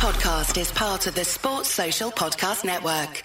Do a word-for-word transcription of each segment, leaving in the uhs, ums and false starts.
podcast is part of the Sports Social Podcast Network.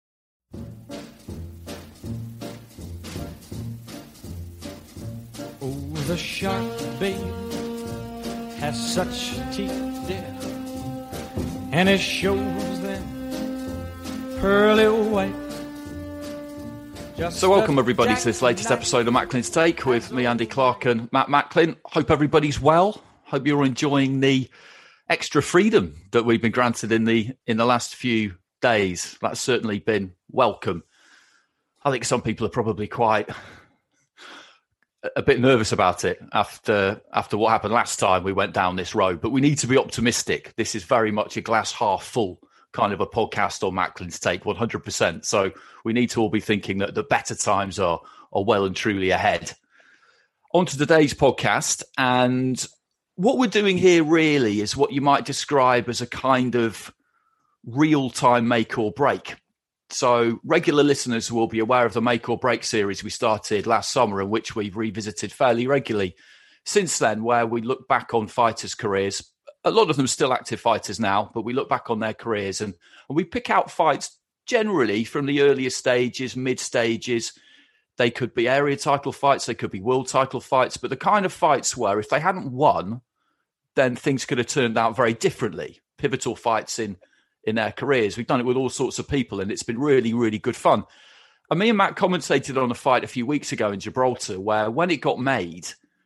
Oh, the shark, babe, has such teeth, dear, and it shows them pearly white. Just so welcome everybody to this latest episode of Macklin's Take with me, Andy Clark, and Matt Macklin. Hope everybody's well. Hope you're enjoying the extra freedom that we've been granted in the in the last few days. That's certainly been welcome. I think some people are probably quite a bit nervous about it after after what happened last time we went down this road. But we need to be optimistic. This is very much a glass half full kind of a podcast on Macklin's Take, one hundred percent. So we need to all be thinking that the better times are are well and truly ahead. On to today's podcast, and what we're doing here really is what you might describe as a kind of real-time make or break. So regular listeners will be aware of the Make or Break series we started last summer, and which we've revisited fairly regularly since then, where we look back on fighters' careers. A lot of them still active fighters now, but we look back on their careers and, and we pick out fights generally from the earlier stages, mid stages. They could be area title fights, they could be world title fights, but the kind of fights where if they hadn't won, then things could have turned out very differently. Pivotal fights in, in their careers. We've done it with all sorts of people, and it's been really, really good fun. And me and Matt commentated on a fight a few weeks ago in Gibraltar, where when it got made,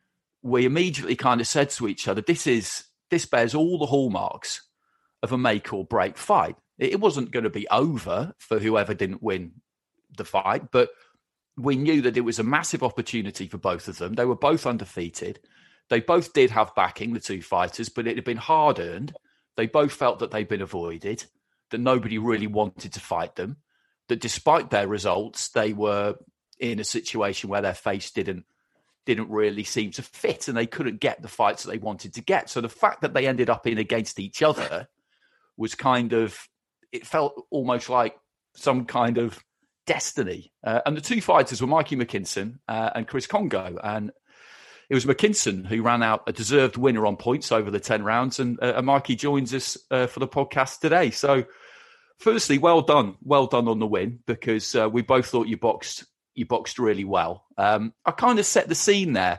we immediately kind of said to each other, this is this bears all the hallmarks of a make or break fight. It wasn't going to be over for whoever didn't win the fight, but we knew that it was a massive opportunity for both of them. They were both undefeated. They both did have backing, the two fighters, but it had been hard-earned. They both felt that they'd been avoided, that nobody really wanted to fight them, that despite their results, they were in a situation where their face didn't didn't really seem to fit, and they couldn't get the fights that they wanted to get. So the fact that they ended up in against each other was kind of, it felt almost like some kind of destiny. Uh, and the two fighters were Mikey McKinson uh, and Chris Congo. And it was McKinson who ran out a deserved winner on points over the ten rounds. And, uh, and Mikey joins us uh, for the podcast today. So firstly, well done. Well done on the win, because uh, we both thought you boxed you boxed really well. Um, I kind of set the scene there.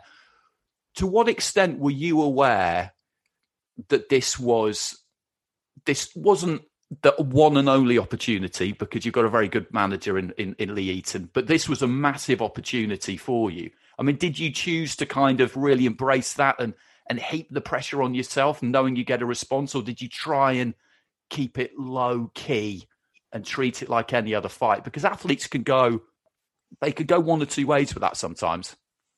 To what extent were you aware that this was this wasn't the one and only opportunity, because you've got a very good manager in, in, in Lee Eaton, but this was a massive opportunity for you? I mean, did you choose to kind of really embrace that and, and heap the pressure on yourself knowing you get a response, or did you try and keep it low key and treat it like any other fight? Because athletes can go, they could go one or two ways with that sometimes.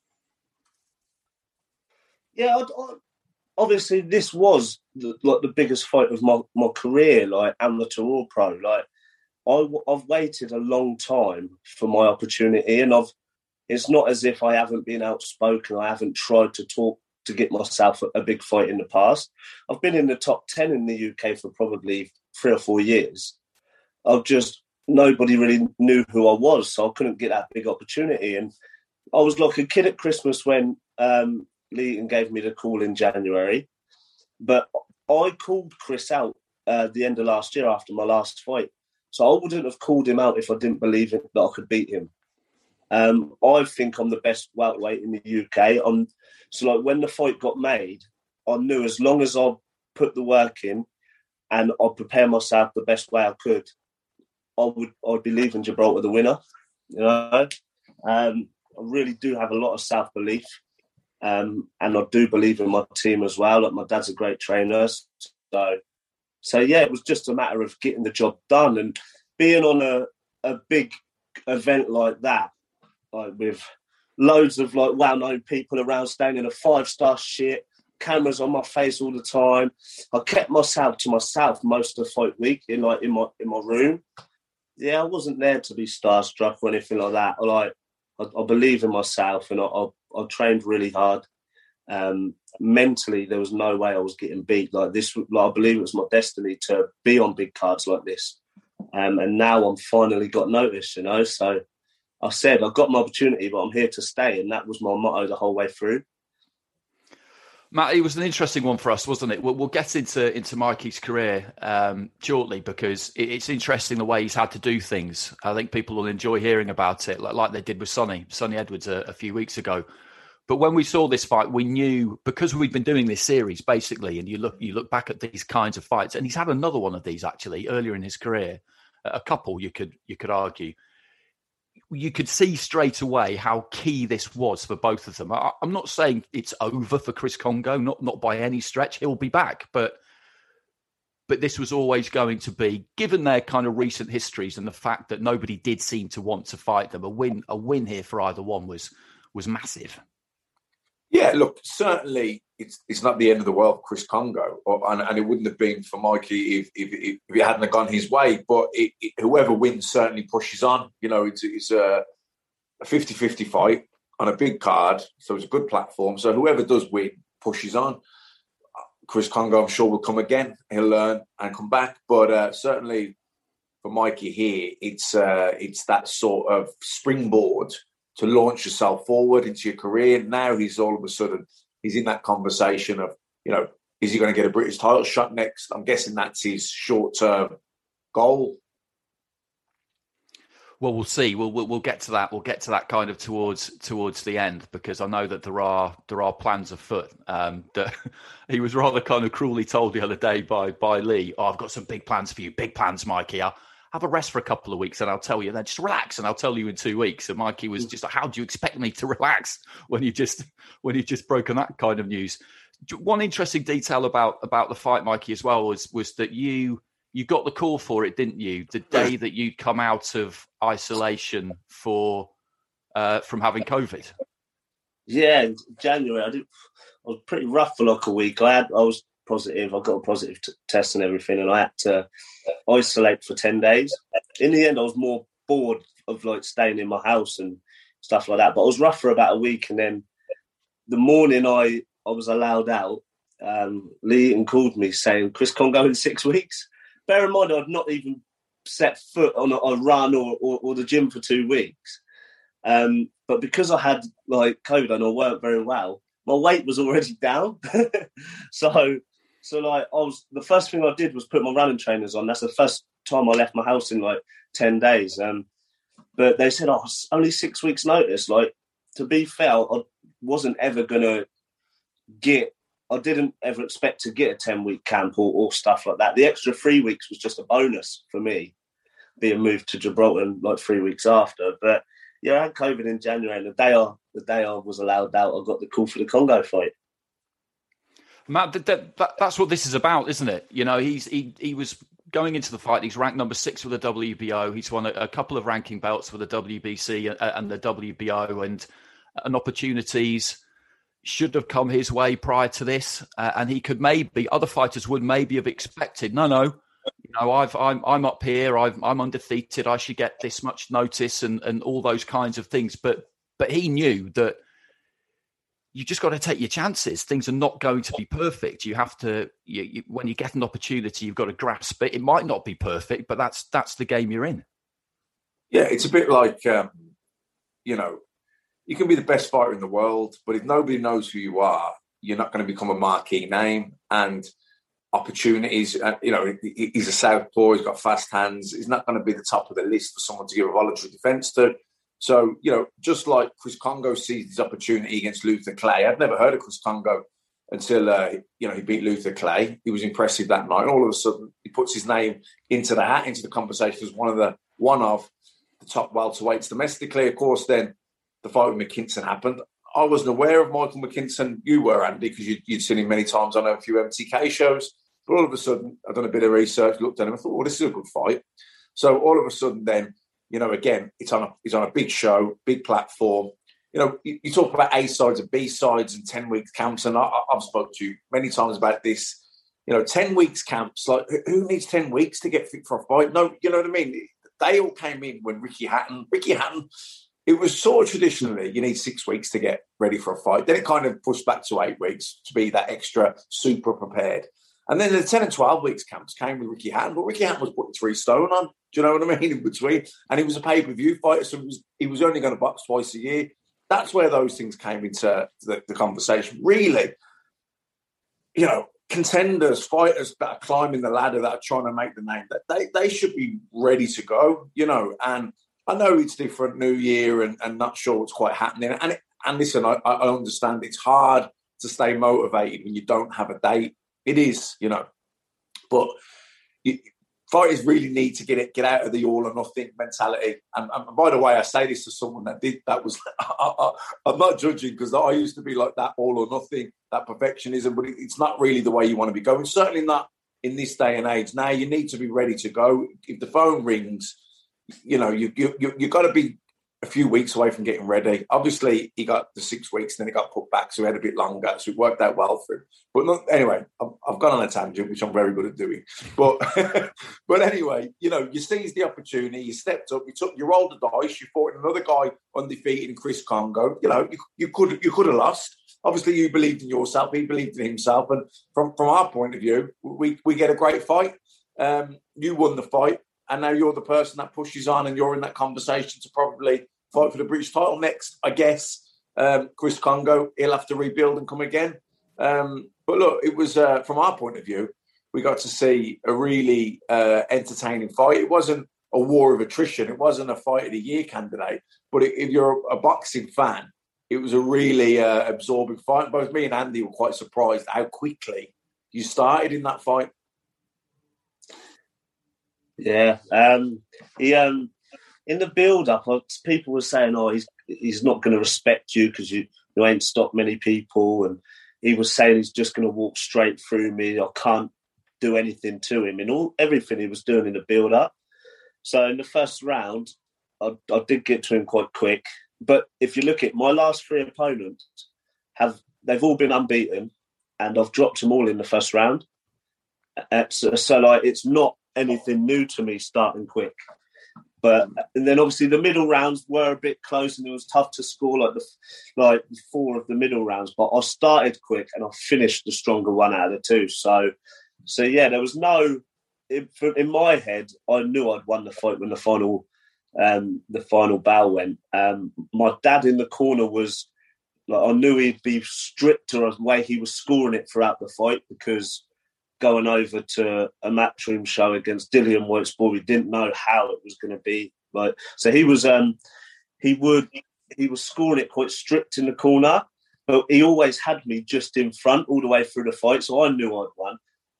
Yeah, I, I, obviously this was the, like the biggest fight of my, my career, like amateur or pro. Like I, I've waited a long time for my opportunity, and I've. It's not as if I haven't been outspoken. I haven't tried to talk to get myself a, a big fight in the past. I've been in the top ten in the U K for probably three or four years. I've just nobody really knew who I was, so I couldn't get that big opportunity. And I was like a kid at Christmas when um, Lee Eaton gave me the call in January. But I called Chris out uh, at the end of last year after my last fight. So I wouldn't have called him out if I didn't believe it, that I could beat him. Um, I think I'm the best welterweight in the U K. I'm, so like when the fight got made, I knew as long as I put the work in and I prepare myself the best way I could, I would I'd be leaving Gibraltar the winner. You know, um, I really do have a lot of self belief, um, and I do believe in my team as well. Like my dad's a great trainer, so so yeah, it was just a matter of getting the job done and being on a a big event like that, like with loads of like well-known people around, staying in a five-star shit, cameras on my face all the time. I kept myself to myself most of the fight week in like in my in my room. Yeah, I wasn't there to be starstruck or anything like that. I like I, I believe in myself, and I, I, I trained really hard. Um, mentally, there was no way I was getting beat like this. Like, I believe it was my destiny to be on big cards like this. Um, and now I'm finally got noticed, you know. So I said, I've got my opportunity, but I'm here to stay. And that was my motto the whole way through. Matt, it was an interesting one for us, wasn't it? We'll, we'll get into into Mikey's career um, shortly because it, it's interesting the way he's had to do things. I think people will enjoy hearing about it, like, like they did with Sonny, Sonny Edwards a, a few weeks ago. But when we saw this fight, we knew, because we've been doing this series basically, and you look you look back at these kinds of fights, and he's had another one of these actually earlier in his career, a couple you could you could argue. You could see straight away how key this was for both of them. I, I'm not saying it's over for Chris Kongo, not not by any stretch. He'll be back, but but this was always going to be, given their kind of recent histories and the fact that nobody did seem to want to fight them, a win a win here for either one was was massive. Yeah, look, certainly it's it's not the end of the world for Chris Kongo, or, and, and it wouldn't have been for Mikey if if, if it hadn't have gone his way. But it, it, whoever wins certainly pushes on. You know, it's, it's a, a fifty-fifty fight on a big card, so it's a good platform. So whoever does win pushes on. Chris Kongo, I'm sure, will come again. He'll learn and come back. But uh, certainly for Mikey here, it's uh, it's that sort of springboard to launch yourself forward into your career. Now he's all of a sudden, he's in that conversation of, you know, is he going to get a British title shot next? I'm guessing that's his short-term goal. Well, we'll see. We'll, we'll we'll get to that. We'll get to that kind of towards towards the end, because I know that there are there are plans afoot. Um, that he was rather kind of cruelly told the other day by by Lee. Oh, I've got some big plans for you. Big plans, Mikey. I'll have a rest for a couple of weeks and I'll tell you. Then just relax and I'll tell you in two weeks. And Mikey was just like, how do you expect me to relax when you just when you just broken that kind of news? One interesting detail about about the fight, Mikey, as well, was was that you you got the call for it, didn't you? The day that you'd come out of isolation for uh, from having COVID. Yeah, in January. I did. I was pretty rough for like a week. I had. I was positive. I got a positive t- test and everything, and I had to isolate for ten days. In the end, I was more bored of like staying in my house and stuff like that. But I was rough for about a week, and then the morning I I was allowed out, um, Lee Eaton called me saying Chris Kongo in six weeks. Bear in mind, I'd not even set foot on a, a run or, or, or the gym for two weeks. Um, but because I had like COVID and I weren't very well, my weight was already down. so, so like I was, the first thing I did was put my running trainers on. That's the first time I left my house in like ten days. Um, but they said, oh, it's only six weeks notice. Like, to be fair, I wasn't ever going to get, I didn't ever expect to get a ten-week camp or, or stuff like that. The extra three weeks was just a bonus for me, being moved to Gibraltar like three weeks after. But yeah, I had COVID in January, and the day I, the day I was allowed out, I got the call for the Kongo fight. Matt, that, that, that's what this is about, isn't it? You know, he's he he was going into the fight. He's ranked number six with the W B O. He's won a, a couple of ranking belts for the W B C and, and the W B O, and and opportunities should have come his way prior to this, uh, and he could maybe other fighters would maybe have expected. No, no, you know, I've I'm I'm up here. I've, I'm undefeated. I should get this much notice and and all those kinds of things. But but he knew that you just got to take your chances. Things are not going to be perfect. You have to, you, you, when you get an opportunity, you've got to grasp it. It might not be perfect, but that's that's the game you're in. Yeah, it's a bit like, um, you know, you can be the best fighter in the world, but if nobody knows who you are, you're not going to become a marquee name. And opportunities, uh, you know, he, he's a southpaw, he's got fast hands. He's not going to be the top of the list for someone to give a voluntary defence to. So, you know, just like Chris Kongo seized his opportunity against Luther Clay. I'd never heard of Chris Kongo until, uh, you know, he beat Luther Clay. He was impressive that night. And all of a sudden, he puts his name into the hat, into the conversation as one of the one of the top welterweights domestically. Of course, then the fight with McKinson happened. I wasn't aware of Michael McKinson. You were, Andy, because you'd, you'd seen him many times on a few M T K shows. But all of a sudden, I've done a bit of research, looked at him, I thought, well, this is a good fight. So all of a sudden then, you know, again, it's on a, it's on a big show, big platform. You know, you, you talk about A sides and B sides and ten weeks camps, and I, I've spoken to you many times about this. You know, ten weeks camps. Like, who needs ten weeks to get fit for a fight? No, you know what I mean. They all came in when Ricky Hatton, Ricky Hatton. It was sort of traditionally you need six weeks to get ready for a fight. Then it kind of pushed back to eight weeks to be that extra super prepared. And then the ten and twelve weeks camps came with Ricky Hatton, but Ricky Hatton was putting three stone on. Do you know what I mean? In between. And he was a pay-per-view fighter, so he was, he was only going to box twice a year. That's where those things came into the, the conversation. Really, you know, contenders, fighters that are climbing the ladder, that are trying to make the name, that they, they should be ready to go, you know. And I know it's different, New Year, and, and not sure what's quite happening. And it, and listen, I, I understand it's hard to stay motivated when you don't have a date. It is, you know, but you, fighters really need to get it, get out of the all or nothing mentality. And, and by the way, I say this to someone that did that was. I, I, I'm not judging, because I used to be like that, all or nothing, that perfectionism. But it, it's not really the way you want to be going. Certainly not in this day and age. Now you need to be ready to go. If the phone rings, you know you you you you've got to be a few weeks away from getting ready. Obviously, he got the six weeks, then he got put back, so he had a bit longer. So it worked out well for him. But not, anyway, I've, I've gone on a tangent, which I'm very good at doing. But but anyway, you know, you seized the opportunity, you stepped up, you took, you rolled the dice, you fought another guy undefeated in Chris Congo. You know, you, you could you could have lost. Obviously, you believed in yourself, he believed in himself, and from from our point of view, we we get a great fight. Um, you won the fight. And now you're the person that pushes on, and you're in that conversation to probably fight for the British title next, I guess. Um, Chris Congo, he'll have to rebuild and come again. Um, but look, it was, uh, from our point of view, we got to see a really uh, entertaining fight. It wasn't a war of attrition. It wasn't a fight of the year candidate. But if you're a boxing fan, it was a really uh, absorbing fight. Both me and Andy were quite surprised how quickly you started in that fight. Yeah, um, he um, in the build-up, people were saying, "Oh, he's he's not going to respect you because you you ain't stopped many people," and he was saying he's just going to walk straight through me. I can't do anything to him, and all everything he was doing in the build-up. So in the first round, I, I did get to him quite quick. But if you look at my last three opponents, have they've all been unbeaten, and I've dropped them all in the first round. So, so like it's not anything new to me starting quick. But and then obviously the middle rounds were a bit close, and it was tough to score like the like four of the middle rounds. But I started quick and I finished the stronger one out of the two. So, so yeah, there was no in, in my head. I knew I'd won the fight when the final um, the final bell went. Um, my dad in the corner was like I knew he'd be stricter on the way he was scoring it throughout the fight, because going over to a Matchroom show against Dillian Whitesball, we didn't know how it was going to be. Like, so he was, um, he would, he was scoring it quite strict in the corner, but he always had me just in front all the way through the fight, so I knew I'd won.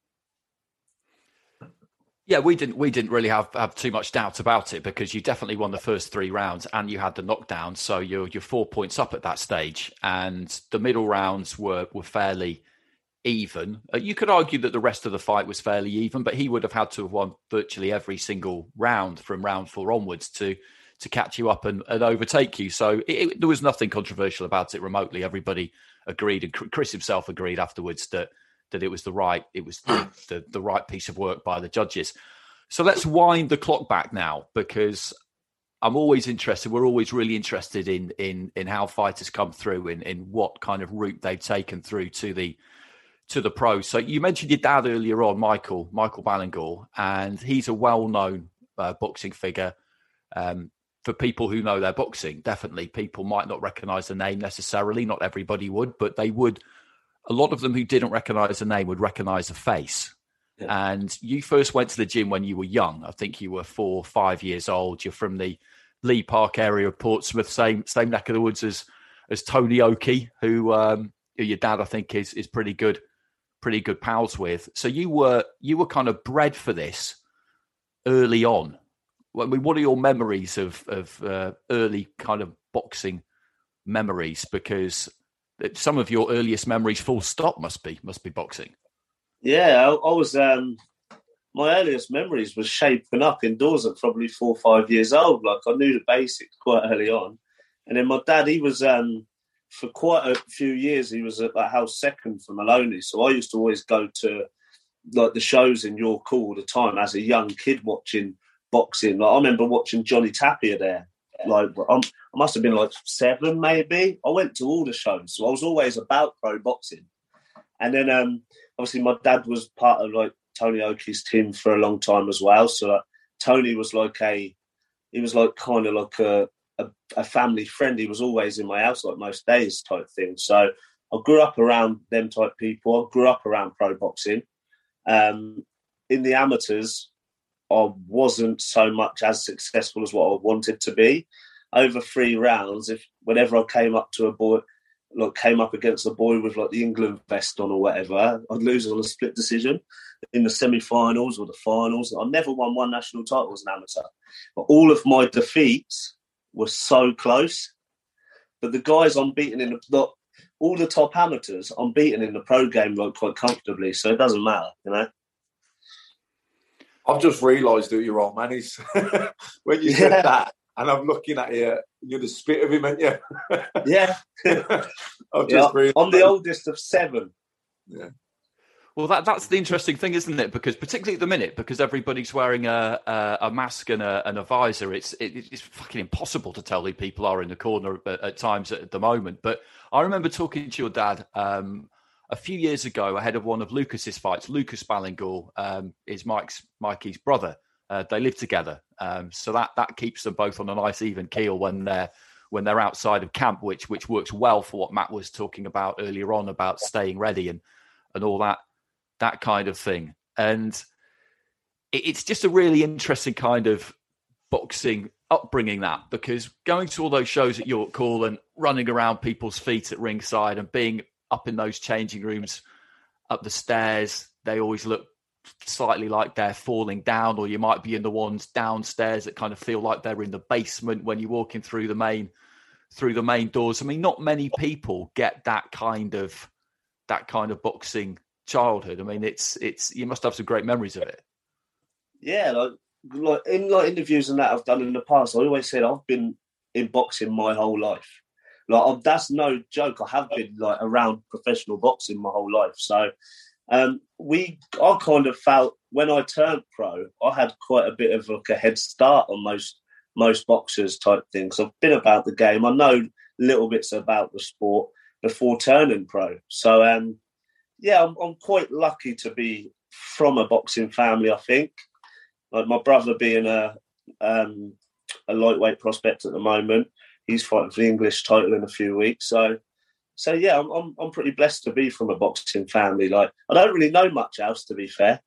Yeah, we didn't, we didn't really have, have too much doubt about it, because you definitely won the first three rounds and you had the knockdown, so you're you're four points up at that stage, and the middle rounds were were fairly even. Uh, you could argue that the rest of the fight was fairly even, but he would have had to have won virtually every single round from round four onwards to to catch you up and, and overtake you. So it, it, there was nothing controversial about it remotely. Everybody agreed, and Chris himself agreed afterwards that that it was the right it was the, the, the right piece of work by the judges. So let's wind the clock back now, because I'm always interested. We're always really interested in in in how fighters come through, in in what kind of route they've taken through to the to the pros. So you mentioned your dad earlier on, Michael, Michael Ballingall, and he's a well-known uh, boxing figure. Um, for people who know their boxing, definitely people might not recognise the name necessarily. Not everybody would, but they would. A lot of them who didn't recognise the name would recognise the face. Yeah. And you first went to the gym when you were young. I think you were four, five years old. You're from the Lee Park area of Portsmouth, same same neck of the woods as as Tony Oakey, who, um, who your dad I think is is pretty good. pretty good pals with. So you were you were kind of bred for this early on. I mean, what are your memories of of uh, early kind of boxing memories? Because some of your earliest memories, full stop, must be must be boxing. Yeah, I, I was. Um, my earliest memories was shaping up indoors at probably four or five years old. Like I knew the basics quite early on, and then my dad, he was. Um, For quite a few years, he was at like house second for Maloney. So I used to always go to like the shows in York all the time as a young kid watching boxing. Like I remember watching Johnny Tapia there. Like I'm, I must have been like seven, maybe. I went to all the shows, so I was always about pro boxing. And then um, obviously my dad was part of like Tony Oakey's team for a long time as well. So like, Tony was like a, he was like kind of like a. A, a family friend. He was always in my house like most days type thing. So I grew up around them type people. I grew up around pro boxing. Um, in the amateurs, I wasn't so much as successful as what I wanted to be. Over three rounds, if whenever I came up to a boy, like came up against a boy with like the England vest on or whatever, I'd lose on a split decision in the semi-finals or the finals. I never won one national title as an amateur, but all of my defeats were so close. But the guys I'm beating in the, the all the top amateurs, I'm beating in the pro game like quite comfortably, so it doesn't matter, you know. I've just realised who your old man is when you said yeah. that. And I'm looking at you, you're the spit of him, aren't you? Yeah. I've yeah just realised. I'm the oldest of seven. Yeah. Well, that that's the interesting thing, isn't it? Because particularly at the minute, because everybody's wearing a a, a mask and a, and a visor, it's it, it's fucking impossible to tell who people are in the corner at, at times at the moment. But I remember talking to your dad um, a few years ago ahead of one of Lucas's fights. Lucas Ballingall um, is Mike's Mikey's brother. Uh, they live together, um, so that, that keeps them both on a nice even keel when they're when they're outside of camp, which which works well for what Matt was talking about earlier on about staying ready and and all that that kind of thing. And it, it's just a really interesting kind of boxing upbringing, that, because going to all those shows at York Hall and running around people's feet at ringside and being up in those changing rooms, up the stairs, they always look slightly like they're falling down, or you might be in the ones downstairs that kind of feel like they're in the basement when you're walking through the main through the main doors. I mean, not many people get that kind of that kind of boxing childhood. I mean, it's it's you must have some great memories of it. Yeah, like like in like interviews and that I've done in the past, I always said I've been in boxing my whole life. Like I've, that's no joke. I have been like around professional boxing my whole life. So. Um, we, I kind of felt when I turned pro, I had quite a bit of like a head start on most most boxers type things. I've been about the game. I know little bits about the sport before turning pro. So, um, yeah, I'm, I'm quite lucky to be from a boxing family. I think, like my brother being a um, a lightweight prospect at the moment, he's fighting for the English title in a few weeks. So. So yeah, I'm, I'm I'm pretty blessed to be from a boxing family. Like I don't really know much else, to be fair.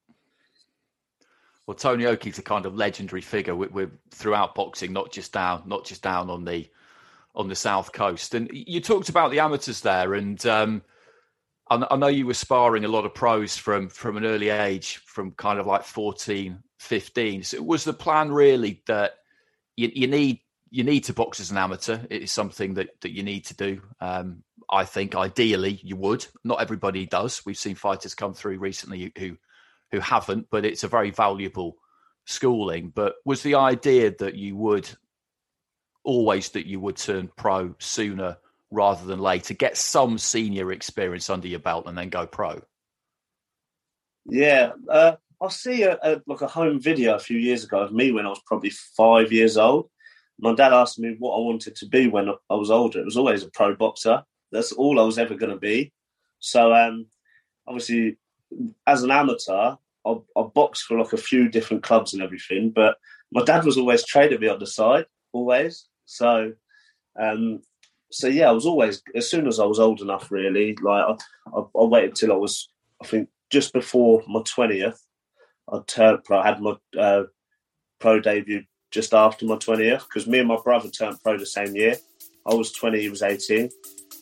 Well, Tony Oakey's a kind of legendary figure with, with throughout boxing, not just down, not just down on the on the south coast. And you talked about the amateurs there, and um, I, I know you were sparring a lot of pros from from an early age, from kind of like fourteen, fifteen. So was the plan really that you, you need you need to box as an amateur? It is something that, that you need to do. Um, I think ideally you would. Not everybody does. We've seen fighters come through recently who who haven't, but it's a very valuable schooling. But was the idea that you would always that you would turn pro sooner rather than later, get some senior experience under your belt and then go pro? Yeah. Uh, I see a, a, like a home video a few years ago of me when I was probably five years old. My dad asked me what I wanted to be when I was older. It was always a pro boxer. That's all I was ever going to be. So, um, obviously, as an amateur, I, I boxed for like a few different clubs and everything. But my dad was always training me on the side, always. So, um, so yeah, I was always, as soon as I was old enough, really, like I, I, I waited till I was, I think, just before my twentieth. I turned pro. I had my uh, pro debut just after my twentieth, because me and my brother turned pro the same year. I was twenty, he was eighteen.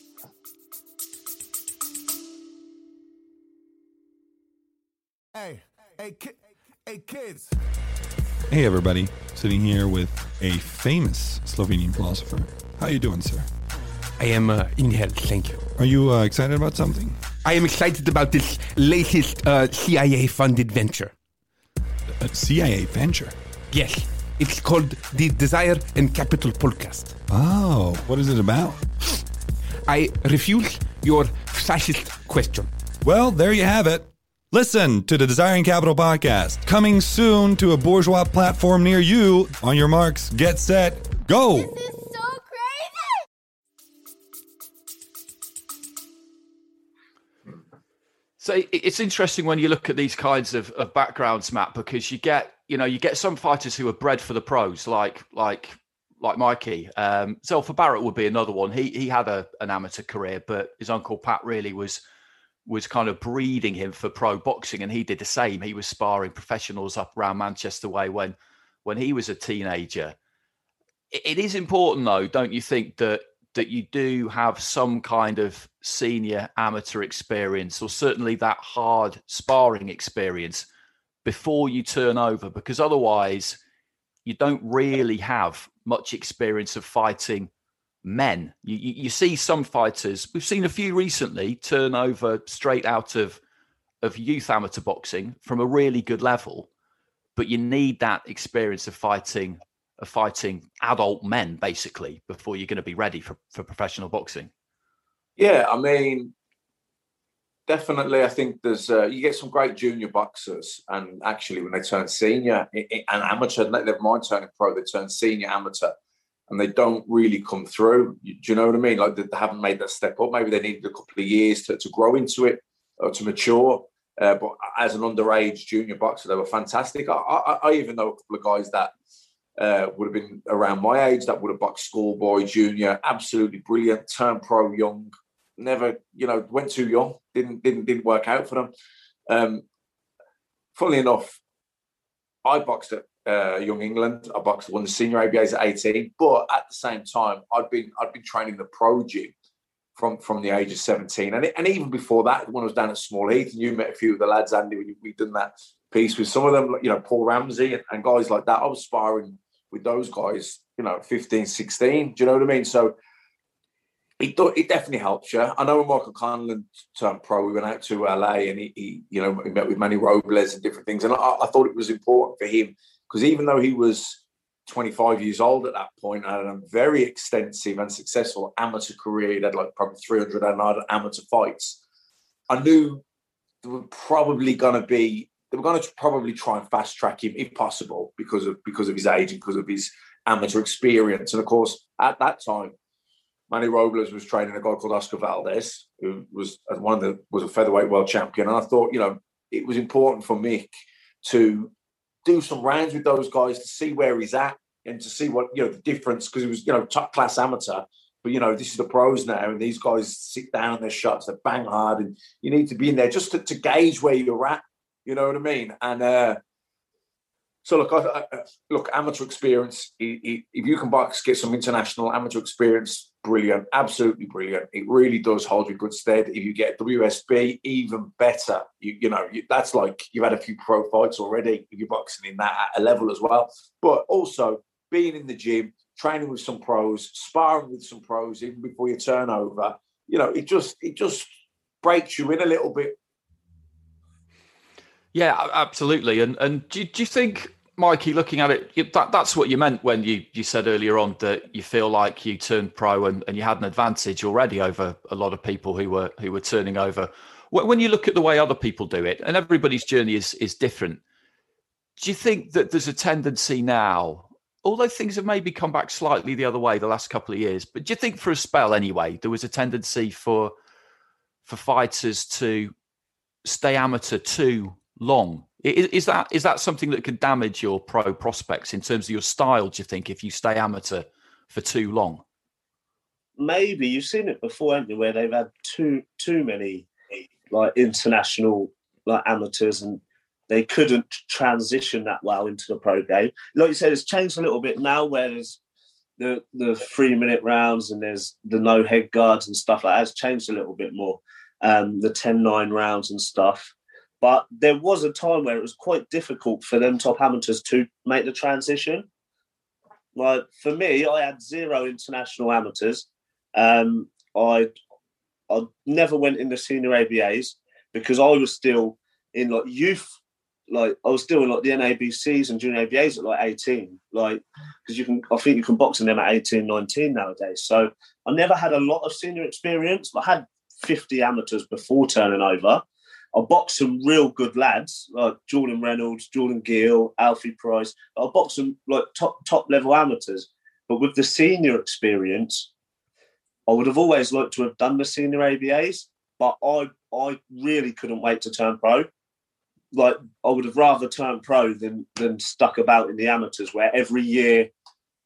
Hey, hey, ki- hey, kids. Hey, everybody. Sitting here with a famous Slovenian philosopher. How you doing, sir? I am uh, in health, thank you. Are you uh, excited about something? I am excited about this latest uh, C I A-funded venture. A C I A venture? Yes. It's called the Desire and Capital Podcast. Oh, what is it about? I refuse your fascist question. Well, there you have it. Listen to the Desire and Capital Podcast. Coming soon to a bourgeois platform near you. On your marks, get set, go! This is so crazy! So it's interesting when you look at these kinds of, of backgrounds, Matt, because you get, you know, you get some fighters who are bred for the pros, like like like Mikey. Um, Zelfa Barrett would be another one. He he had a, an amateur career, but his uncle Pat really was was kind of breeding him for pro boxing, and he did the same. He was sparring professionals up around Manchester way when when he was a teenager. It, it is important, though, don't you think, that that you do have some kind of senior amateur experience, or certainly that hard sparring experience, before you turn over, because otherwise you don't really have much experience of fighting men. You, you, you see some fighters, we've seen a few recently, turn over straight out of, of youth amateur boxing from a really good level, but you need that experience of fighting of fighting adult men, basically, before you're going to be ready for, for professional boxing. Yeah, I mean, definitely, I think there's uh, you get some great junior boxers, and actually when they turn senior and amateur, never mind turning pro, they turn senior amateur, and they don't really come through. Do you know what I mean? Like they haven't made that step up. Maybe they needed a couple of years to, to grow into it or to mature. Uh, but as an underage junior boxer, they were fantastic. I, I, I even know a couple of guys that uh, would have been around my age that would have boxed schoolboy, junior, absolutely brilliant, turned pro young. Never, you know, went too young. Didn't didn't didn't work out for them. Um, funnily enough, I boxed at uh, Young England. I boxed won the senior A B As at eighteen. But at the same time, I'd been I'd been training the pro gym from from the age of seventeen, and and even before that, when I was down at Small Heath, and you met a few of the lads, Andy, when we'd done that piece with some of them, you know, Paul Ramsey and, and guys like that. I was sparring with those guys, you know, fifteen, sixteen. Do you know what I mean? So. It, it definitely helps you. I know when Michael Conlan turned pro, we went out to L A and he, he you know, he met with Manny Robles and different things. And I, I thought it was important for him because even though he was twenty-five years old at that point and had a very extensive and successful amateur career, he had like probably three hundred amateur fights. I knew they were probably going to be, they were going to probably try and fast track him if possible because of because of his age and because of his amateur experience. And of course, at that time, Manny Robles was training a guy called Oscar Valdez, who was one of the was a featherweight world champion. And I thought, you know, it was important for Mick to do some rounds with those guys to see where he's at and to see what, you know, the difference, because he was, you know, top class amateur. But, you know, this is the pros now, and these guys sit down on their shots, they bang hard, and you need to be in there just to, to gauge where you're at. You know what I mean? And uh, so, look, I, I, look, amateur experience, if you can box, get some international amateur experience, brilliant, absolutely brilliant. It really does hold you good stead. If you get W S B, even better. You, you know, you, that's like you've had a few pro fights already if you're boxing in that at a level as well. But also being in the gym, training with some pros, sparring with some pros, even before you turn over, you know, it just it just breaks you in a little bit. Yeah, absolutely. And and do, do you think, Mikey, looking at it, that, that's what you meant when you, you said earlier on that you feel like you turned pro and, and you had an advantage already over a lot of people who were who were turning over. When you look at the way other people do it, and everybody's journey is is different, do you think that there's a tendency now, although things have maybe come back slightly the other way the last couple of years, but do you think for a spell anyway, there was a tendency for for fighters to stay amateur too long? Is, is that is that something that could damage your pro prospects in terms of your style, do you think, if you stay amateur for too long? Maybe. You've seen it before, haven't you, where they've had too too many like international like amateurs and they couldn't transition that well into the pro game. Like you said, it's changed a little bit now where there's the the three minute rounds and there's the no head guards and stuff like that. It's changed a little bit more. Um, the ten nine rounds and stuff. But there was a time where it was quite difficult for them top amateurs to make the transition. Like for me, I had zero international amateurs. Um, I I never went in the senior A B As because I was still in like youth, like I was still in like the N A B Cs and junior A B As at like eighteen. Like because you can, I think you can box in them at eighteen, nineteen nowadays. So I never had a lot of senior experience. I had fifty amateurs before turning over. I boxed some real good lads like Jordan Reynolds, Jordan Gill, Alfie Price. I boxed some like top top level amateurs, but with the senior experience, I would have always liked to have done the senior A B As. But I I really couldn't wait to turn pro. Like I would have rather turned pro than than stuck about in the amateurs, where every year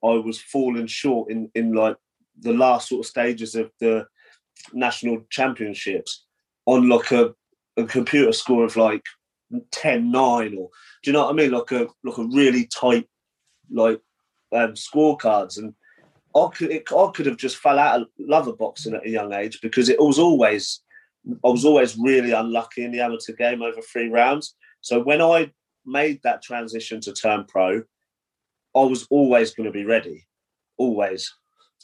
I was falling short in, in like the last sort of stages of the national championships on like a, a computer score of like ten nine, or do you know what I mean? Like a like a really tight like um, scorecards, and I could it, I could have just fell out of love of boxing at a young age, because it was always I was always really unlucky in the amateur game over three rounds. So when I made that transition to turn pro, I was always going to be ready, always.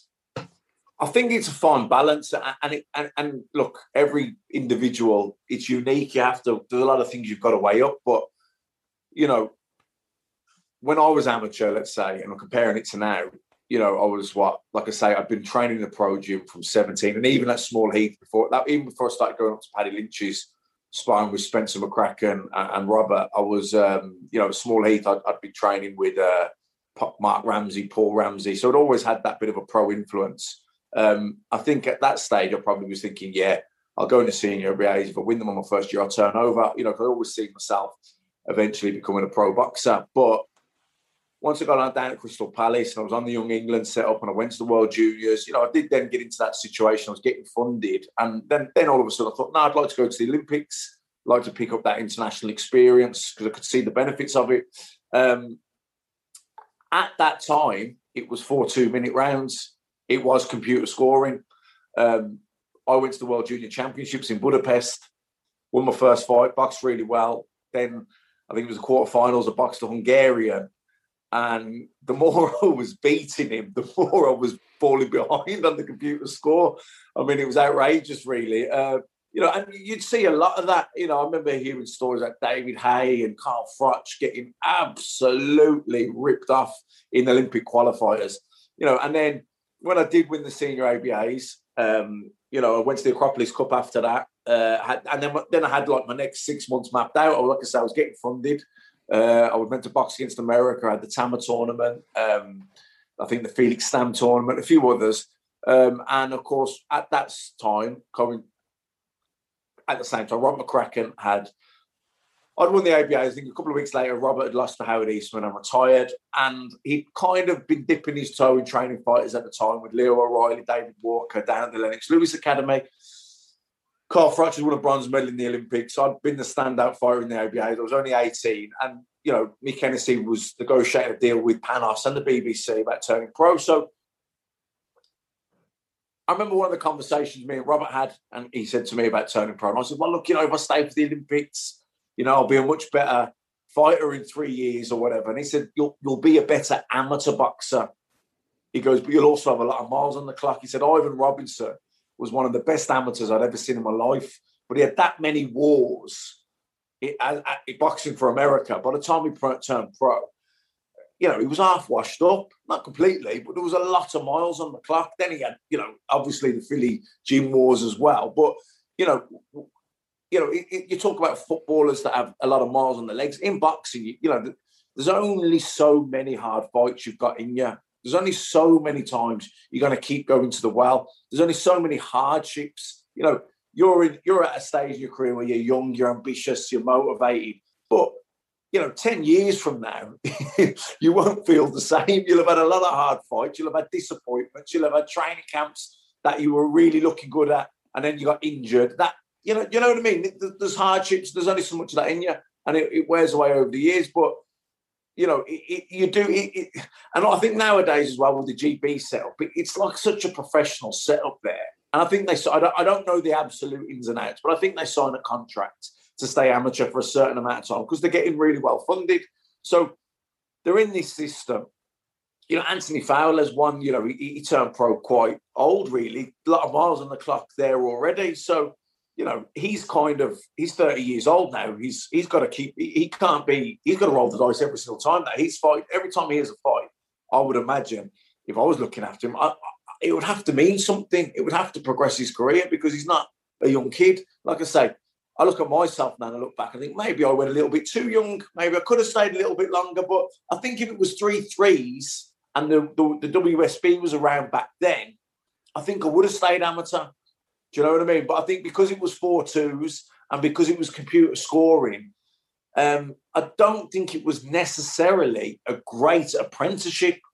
I think it's a fine balance, and, it, and and look, every individual, it's unique. You have to, there's a lot of things you've got to weigh up, but you know, when I was amateur, let's say, and I'm comparing it to now, you know, I was what, like I say, I've been training in the pro gym from seventeen, and even at Small Heath before that, even before I started going up to Paddy Lynch's, sparring with Spencer McCracken and, and Robert, I was, um, you know, Small Heath, I'd, I'd been training with uh, Mark Ramsey, Paul Ramsey, so I'd always had that bit of a pro influence. Um, I think at that stage, I probably was thinking, yeah, I'll go into senior A B As. If I win them on my first year, I'll turn over. You know, I always see myself eventually becoming a pro boxer. But once I got on down at Crystal Palace and I was on the Young England setup and I went to the World Juniors, you know, I did then get into that situation. I was getting funded. And then, then all of a sudden I thought, no, I'd like to go to the Olympics. I'd like to pick up that international experience because I could see the benefits of it. Um, at that time, it was four two-minute rounds. It was computer scoring. Um, I went to the World Junior Championships in Budapest, won my first fight, boxed really well. Then I think it was the quarterfinals, I boxed a Hungarian. And the more I was beating him, the more I was falling behind on the computer score. I mean, it was outrageous, really. Uh, you know, and you'd see a lot of that. You know, I remember hearing stories like David Hay and Carl Froch getting absolutely ripped off in Olympic qualifiers. You know, and then when I did win the senior A B As, um, you know, I went to the Acropolis Cup after that. Uh, had, and then, then I had like my next six months mapped out. Or like I said, I was getting funded. Uh, I was meant to box against America. I had the Tama tournament. Um, I think the Felix Stam tournament, a few others. Um, and of course, at that time, coming at the same time, Robert McCracken had, I'd won the A B A. I think a couple of weeks later, Robert had lost to Howard Eastman and retired. And he'd kind of been dipping his toe in training fighters at the time with Leo O'Reilly, David Walker, down at the Lennox Lewis Academy. Carl Froch had won a bronze medal in the Olympics. I'd been the standout fighter in the A B A. I was only eighteen. And, you know, Mick Hennessy was negotiating a deal with Panos and the B B C about turning pro. So I remember one of the conversations me and Robert had, and he said to me about turning pro. And I said, well, look, you know, if I stay for the Olympics, you know, I'll be a much better fighter in three years or whatever. And he said, you'll, you'll be a better amateur boxer. He goes, but you'll also have a lot of miles on the clock. He said, Ivan Robinson was one of the best amateurs I'd ever seen in my life, but he had that many wars in, in boxing for America. By the time he turned pro, you know, he was half washed up, not completely, but there was a lot of miles on the clock. Then he had, you know, obviously the Philly gym wars as well. But, you know, you know, it, it, you talk about footballers that have a lot of miles on their legs. In boxing, you, you know, there's only so many hard fights you've got in you. There's only so many times you're going to keep going to the well. There's only so many hardships. You know, you're in, you're at a stage in your career where you're young, you're ambitious, you're motivated. But, you know, ten years from now, you won't feel the same. You'll have had a lot of hard fights. You'll have had disappointments. You'll have had training camps that you were really looking good at, and then you got injured. That, you know, you know what I mean? There's hardships. There's only so much of that in you, and it, it wears away over the years. But, you know, it, it, you do it, it. And I think nowadays as well with the G B setup, it, it's like such a professional setup there. And I think they, I don't, I don't know the absolute ins and outs, but I think they sign a contract to stay amateur for a certain amount of time because they're getting really well funded. So they're in this system. You know, Anthony Fowler's one, you know, he, he turned pro quite old, really. A lot of miles on the clock there already. So, you know, he's kind of, he's thirty years old now. He's He's got to keep, he, he can't be, he's got to roll the dice every single time that he's fight. Every time he has a fight, I would imagine, if I was looking after him, I, I, it would have to mean something. It would have to progress his career because he's not a young kid. Like I say, I look at myself now and I look back and think maybe I went a little bit too young. Maybe I could have stayed a little bit longer. But I think if it was three threes and the, the, the W S B was around back then, I think I would have stayed amateur. Do you know what I mean? But I think because it was four twos and because it was computer scoring, um, I don't think it was necessarily a great apprenticeship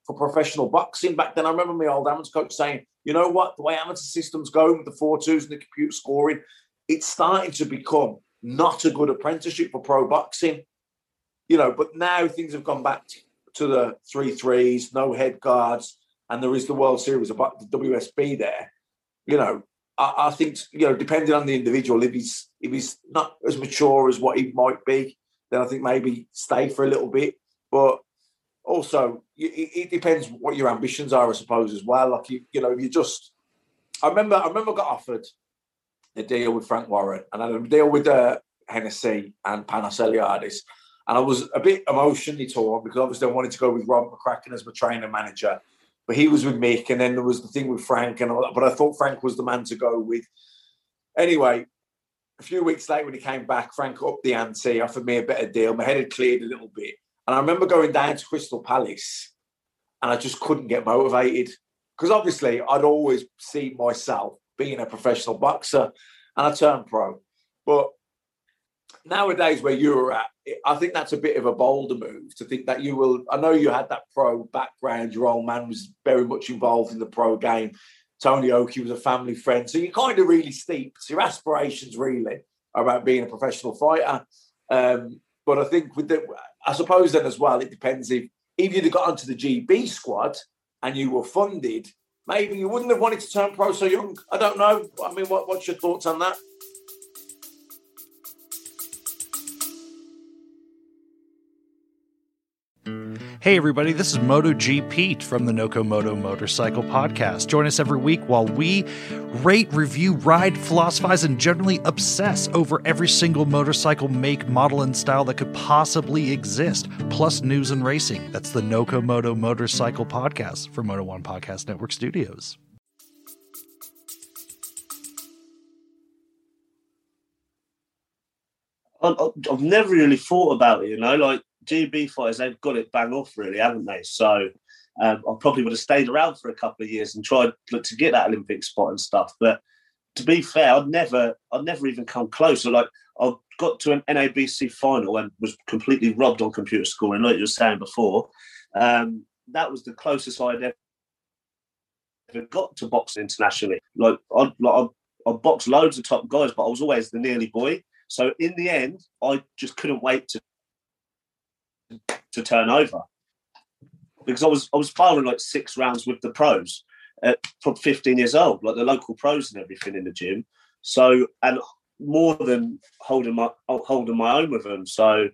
for professional boxing back then. I remember my old amateur coach saying, you know what, the way amateur systems go with the four twos and the computer scoring, it's starting to become not a good apprenticeship for pro boxing. You know, but now things have gone back to the three threes, no head guards, and there is the World Series about the W S B there. You know, I, I think, you know, depending on the individual, if he's if he's not as mature as what he might be, then I think maybe stay for a little bit. But also, it, it depends what your ambitions are, I suppose, as well. Like, you, you know, you just... I remember I remember I got offered a deal with Frank Warren, and I had a deal with uh, Hennessy and Panos Eliadis. And I was a bit emotionally torn because obviously I wanted to go with Rob McCracken as my trainer manager, but he was with Mick, and then there was the thing with Frank, and all that, but I thought Frank was the man to go with. Anyway, a few weeks later when he came back, Frank upped the ante, offered me a better deal. My head had cleared a little bit. And I remember going down to Crystal Palace, and I just couldn't get motivated because obviously I'd always seen myself being a professional boxer, and I turned pro. But nowadays where you're at, I think that's a bit of a bolder move to think that you will... I know you had that pro background. Your old man was very much involved in the pro game. Tony Oki was a family friend. So you're kind of really steeped. Your aspirations really are about being a professional fighter. Um, but I think with the... I suppose then as well, it depends if, if you'd have got onto the G B squad and you were funded, maybe you wouldn't have wanted to turn pro so young. I don't know. I mean, what, what's your thoughts on that? Hey everybody, this is MotoG Pete from the Nokomoto Motorcycle Podcast. Join us every week while we rate, review, ride, philosophize, and generally obsess over every single motorcycle make, model, and style that could possibly exist, plus news and racing. That's the Nokomoto Motorcycle Podcast from Moto One Podcast Network Studios. I've never really thought about it, you know, like G B fighters, they've got it bang off really, haven't they? So um, I probably would have stayed around for a couple of years and tried to get that Olympic spot and stuff. But to be fair, I'd never, I'd never even come close. So like I got to an N A B C final and was completely robbed on computer scoring, like you were saying before. Um, that was the closest I'd ever got to boxing internationally. Like I, like I, I boxed loads of top guys, but I was always the nearly boy. So in the end, I just couldn't wait to to turn over because I was I was sparring like six rounds with the pros at from fifteen years old, like the local pros and everything in the gym. So and more than holding my holding my own with them. So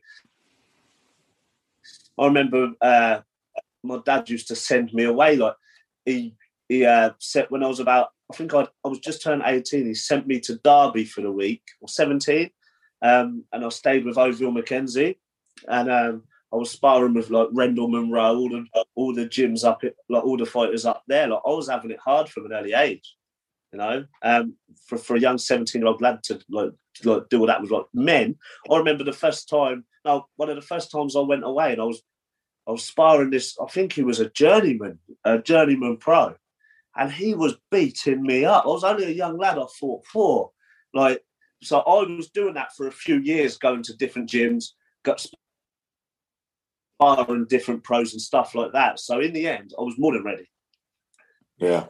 I remember uh, my dad used to send me away. Like he he uh, said when I was about I think I'd, I was just turned eighteen. He sent me to Derby for the week or seventeen. Um, and I stayed with Oville McKenzie, and um, I was sparring with like Rendell Monroe, all the all the gyms up, it, like all the fighters up there. Like I was having it hard from an early age, you know. Um, for for a young seventeen-year-old lad to like to, like do all that with like men. I remember the first time. No, one of the first times I went away, and I was I was sparring this. I think he was a journeyman, a journeyman pro, and he was beating me up. I was only a young lad. I fought for like. So I was doing that for a few years, going to different gyms, got sparring different pros and stuff like that. So in the end, I was more than ready. Yeah.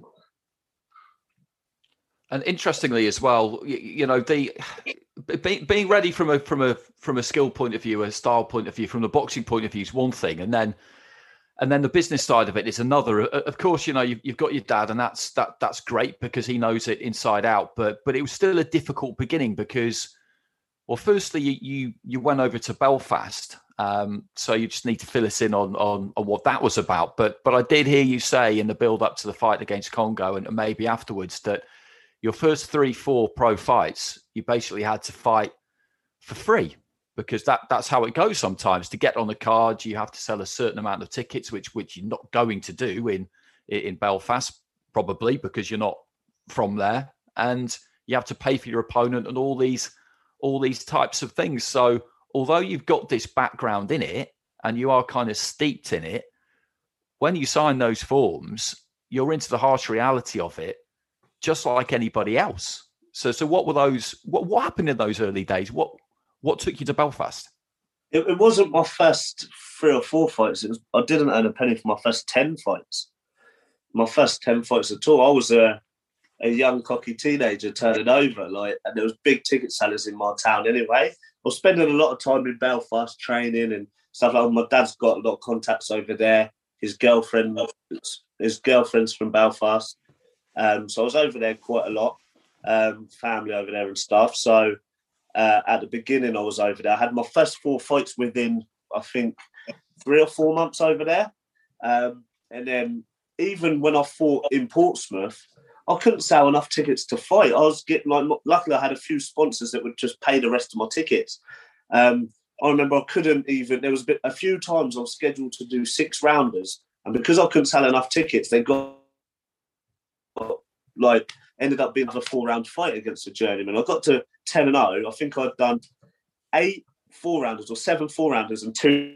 And interestingly as well, you, you know, the be, being ready from a from a from a skill point of view, a style point of view, from the boxing point of view is one thing, and then and then the business side of it is another. Of course, you know, you've, you've got your dad, and that's that that's great because he knows it inside out. But but it was still a difficult beginning because, well, firstly, you you, you went over to Belfast, um, so you just need to fill us in on, on on what that was about. But but I did hear you say in the build up to the fight against Congo, and maybe afterwards, that your first three, four pro fights, you basically had to fight for free. Because that, that's how it goes sometimes. To get on the card, you have to sell a certain amount of tickets, which which you're not going to do in in Belfast, probably because you're not from there, and you have to pay for your opponent and all these all these types of things. So although you've got this background in it and you are kind of steeped in it, when you sign those forms, you're into the harsh reality of it, just like anybody else. So so what were those? What what happened in those early days? What What took you to Belfast? It, it wasn't my first three or four fights. It was, I didn't earn a penny for my first ten fights. My first ten fights at all. I was a, a young, cocky teenager turning over, like, and there was big ticket sellers in my town anyway. I was spending a lot of time in Belfast training and stuff like that. My dad's got a lot of contacts over there. His girlfriend, his girlfriend's from Belfast. Um, so I was over there quite a lot, um, family over there and stuff. So uh, at the beginning I was over there. I had my first four fights within, I think, three or four months over there. Um, and then even when I fought in Portsmouth, I couldn't sell enough tickets to fight. I was getting like, luckily I had a few sponsors that would just pay the rest of my tickets. Um, I remember I couldn't even, there was a, bit, a few times I was scheduled to do six rounders. And because I couldn't sell enough tickets, they got, like, ended up being a four round fight against a journeyman. I got to ten and oh. I think I'd done eight four rounders or seven four rounders and two,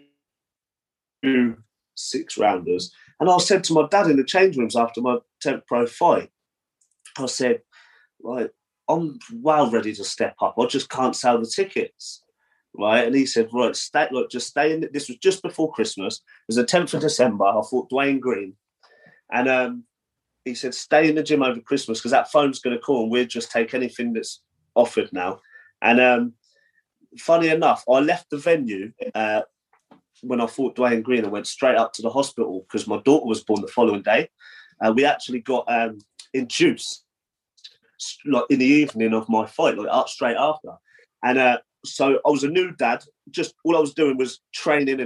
two six rounders. And I said to my dad in the change rooms after my tenth pro fight, I said, right, I'm well ready to step up. I just can't sell the tickets. Right. And he said, right, stay, look, just stay in. This was just before Christmas. It was the tenth of December. I fought Dwayne Green. And um, he said, stay in the gym over Christmas because that phone's going to call and we'll just take anything that's offered now. And um, funny enough, I left the venue uh, when I fought Dwayne Green and went straight up to the hospital because my daughter was born the following day. Uh, we actually got um, induced like in the evening of my fight, like up straight after. And uh, so I was a new dad. Just all I was doing was training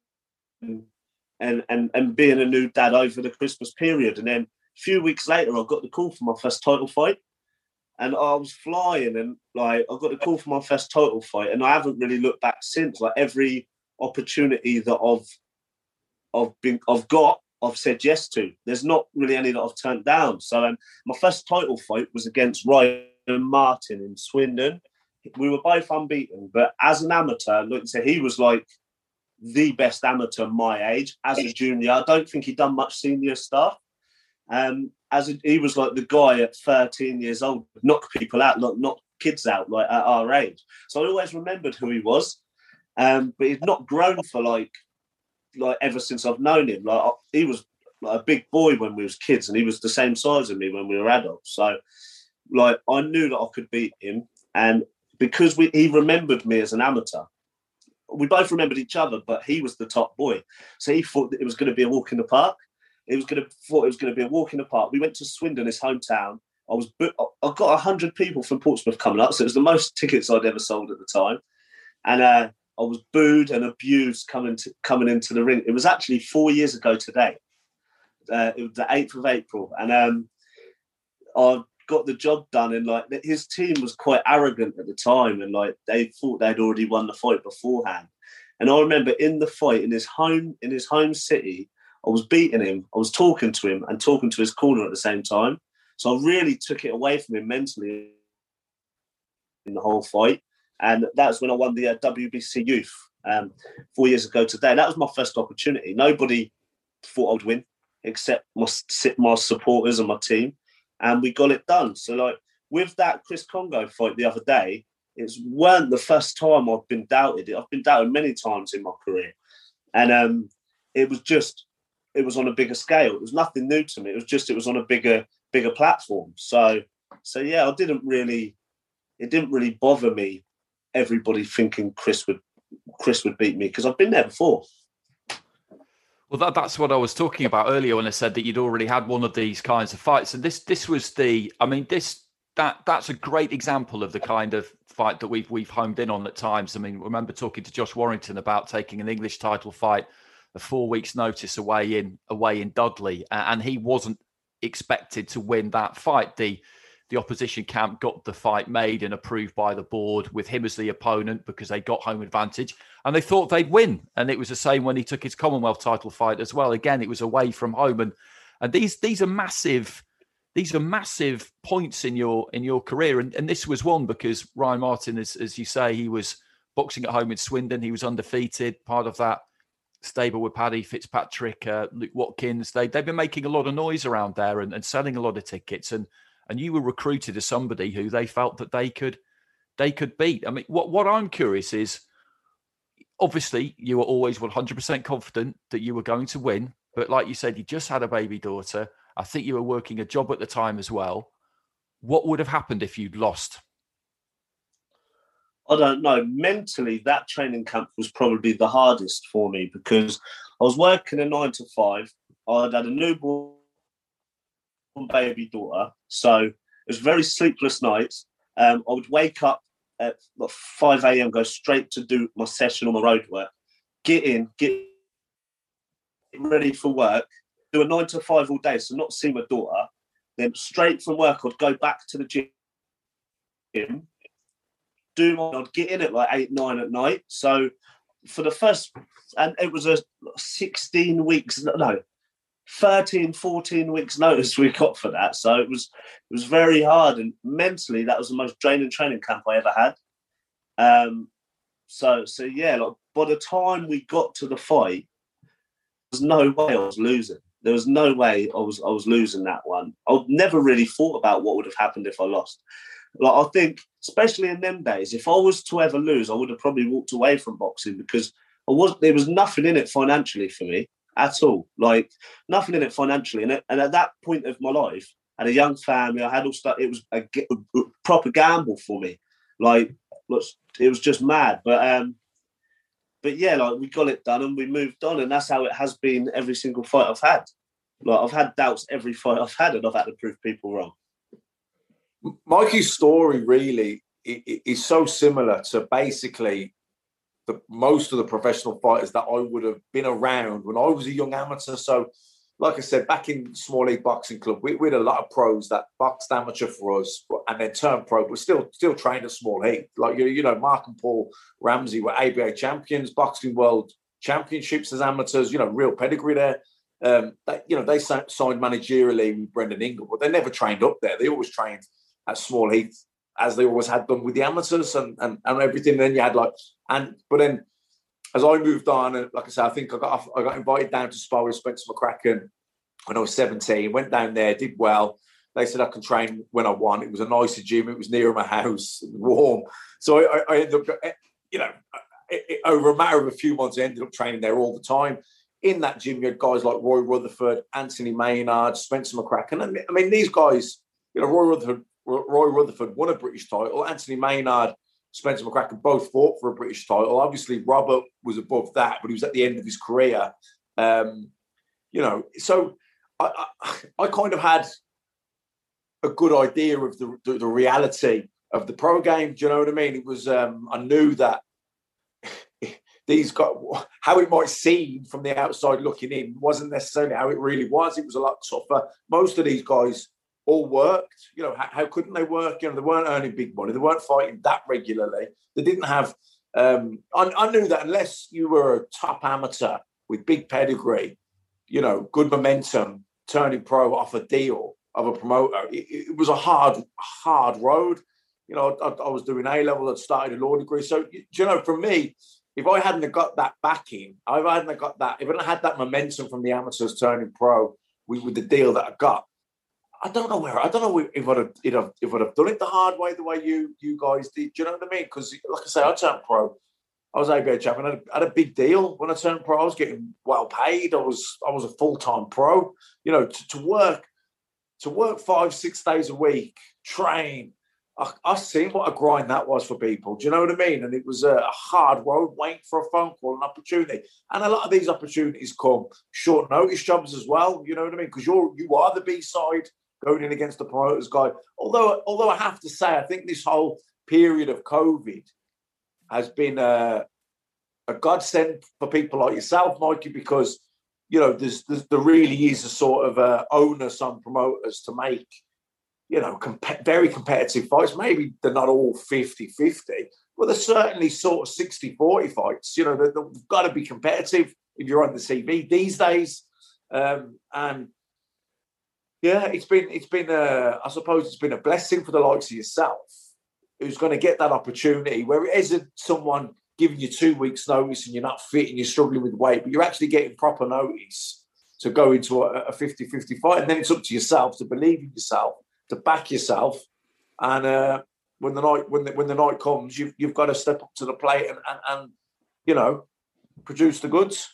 and and and and being a new dad over the Christmas period. And then a few weeks later, I got the call for my first title fight, and I was flying. And like I got the call for my first title fight, and I haven't really looked back since. Like every opportunity that I've I've been I've got, I've said yes to. There's not really any that I've turned down. So um, my first title fight was against Ryan Martin in Swindon. We were both unbeaten, but as an amateur, like I said, he was like the best amateur my age. As a junior, I don't think he'd done much senior stuff. Um, as a, he was like the guy at thirteen years old, knock people out, like knock kids out, like at our age. So I always remembered who he was. Um, but he's not grown for like, like ever since I've known him. Like he was like a big boy when we was kids, and he was the same size as me when we were adults. So, like I knew that I could beat him, and because we, he remembered me as an amateur. We both remembered each other, but he was the top boy. So he thought that it was going to be a walk in the park. It was going to thought it was going to be a walk in the park. We went to Swindon, his hometown. I was I got a hundred people from Portsmouth coming up, so it was the most tickets I'd ever sold at the time. And uh, I was booed and abused coming to, coming into the ring. It was actually four years ago today. Uh, it was the eighth of April, and um, I got the job done. And like his team was quite arrogant at the time, and like they thought they'd already won the fight beforehand. And I remember in the fight in his home in his home city, I was beating him. I was talking to him and talking to his corner at the same time. So I really took it away from him mentally in the whole fight. And that's when I won the uh, W B C Youth um, four years ago today. That was my first opportunity. Nobody thought I'd win except my, my supporters and my team. And we got it done. So like with that Chris Kongo fight the other day, it weren't the first time I've been doubted. I've been doubted many times in my career. And um, it was just, it was on a bigger scale. It was nothing new to me. It was just, it was on a bigger, bigger platform. So, so yeah, I didn't really, it didn't really bother me. Everybody thinking Chris would, Chris would beat me because I've been there before. Well, that, that's what I was talking about earlier when I said that you'd already had one of these kinds of fights. And this, this was the, I mean, this, that, that's a great example of the kind of fight that we've, we've homed in on at times. I mean, I remember talking to Josh Warrington about taking an English title fight, a four weeks notice away in, away in Dudley. And he wasn't expected to win that fight. The, the opposition camp got the fight made and approved by the board with him as the opponent because they got home advantage and they thought they'd win. And it was the same when he took his Commonwealth title fight as well. Again, it was away from home. And, and these, these are massive, these are massive points in your, in your career. And, and this was one because Ryan Martin, as, as you say, he was boxing at home in Swindon. He was undefeated, part of that stable with Paddy Fitzpatrick, uh, Luke Watkins. They, they've been making a lot of noise around there and, and selling a lot of tickets. And, And you were recruited as somebody who they felt that they could, they could beat. I mean, what what I'm curious is, obviously, you were always one hundred percent confident that you were going to win. But like you said, you just had a baby daughter. I think you were working a job at the time as well. What would have happened if you'd lost? I don't know. Mentally, that training camp was probably the hardest for me because I was working a nine to five. I'd had a newborn baby daughter. So it was very sleepless nights. Um, I would wake up at like five a.m., go straight to do my session or my road work, get in, get ready for work, do a nine to five all day, so not see my daughter. Then straight from work, I'd go back to the gym, do my, I'd get in at like eight, nine at night. So for the first, and it was a sixteen weeks, no, thirteen, fourteen weeks notice we got for that. So it was, it was very hard. And mentally, that was the most draining training camp I ever had. Um, so, so yeah, like by the time we got to the fight, there was no way I was losing. There was no way I was I was losing that one. I'd never really thought about what would have happened if I lost. Like I think, especially in them days, if I was to ever lose, I would have probably walked away from boxing because I was there was nothing in it financially for me at all. Like nothing in it financially. And, it, and at that point of my life, I had a young family. I had all stuff. It was a, a proper gamble for me. Like it was just mad. But um, But yeah, like we got it done and we moved on, and that's how it has been every single fight I've had. Like I've had doubts every fight I've had, and I've had to prove people wrong. Mikey's story really is so similar to basically the most of the professional fighters that I would have been around when I was a young amateur. So, like I said, back in Small League Boxing Club, we, we had a lot of pros that boxed amateur for us and then turned pro, but still still trained at small heat. Like, you, you know, Mark and Paul Ramsey were A B A champions, boxing world championships as amateurs, you know, real pedigree there. Um, they, you know, they signed managerially with Brendan Ingle, but they never trained up there. They always trained at small heat, as they always had done with the amateurs and, and, and everything. And then you had like, and but then as I moved on, and like I said, I think I got I got invited down to spar with Spencer McCracken when I was seventeen. Went down there, did well. They said I can train when I want. It was a nicer gym. It was near my house, it was warm. So I, I ended up, you know, it, it, over a matter of a few months, I ended up training there all the time. In that gym, you had guys like Roy Rutherford, Anthony Maynard, Spencer McCracken. And I mean, these guys, you know, Roy Rutherford, Roy Rutherford won a British title. Anthony Maynard, Spencer McCracken both fought for a British title. Obviously, Robert was above that, but he was at the end of his career. Um, you know, so I, I, I kind of had a good idea of the, the, the reality of the pro game. Do you know what I mean? It was, um, I knew that these guys, how it might seem from the outside looking in wasn't necessarily how it really was. It was a lot tougher. Most of these guys all worked. You know, how, how couldn't they work? You know, they weren't earning big money. They weren't fighting that regularly. They didn't have, um, I, I knew that unless you were a top amateur with big pedigree, you know, good momentum, turning pro off a deal of a promoter, it, it was a hard, hard road. You know, I, I was doing A-level, I'd started a law degree. So, you know, for me, if I hadn't got that backing, if I hadn't got that, if I hadn't had that momentum from the amateurs turning pro with, with the deal that I got, I don't know where, I don't know if I'd have, if I'd, if I'd have done it the hard way, the way you you guys did. Do you know what I mean? Because, like I say, I turned pro. I was A B A champion. I had, a, I had a big deal when I turned pro. I was getting well paid. I was I was a full-time pro. You know, to, to work, to work five, six days a week, train. I, I seen what a grind that was for people. Do you know what I mean? And it was a, a hard road waiting for a phone call, an opportunity. And a lot of these opportunities come short notice jobs as well. You know what I mean? Because you're you are the B side going in against the promoters guy. Although, although I have to say, I think this whole period of COVID has been a, a godsend for people like yourself, Mikey, because you know there's, there's there really is a sort of uh, onus on promoters to make, you know, comp- very competitive fights. Maybe they're not all fifty-fifty, but they're certainly sort of sixty forty fights. You know, they've got to be competitive if you're on the T V these days. Um, and yeah, it's been, it's been, a, I suppose it's been a blessing for the likes of yourself, who's going to get that opportunity where it isn't someone giving you two weeks notice and you're not fit and you're struggling with weight, but you're actually getting proper notice to go into a fifty-fifty fight. And then it's up to yourself to believe in yourself, to back yourself, and uh, when the night when the, when the night comes, you've you've got to step up to the plate and and, and you know, produce the goods.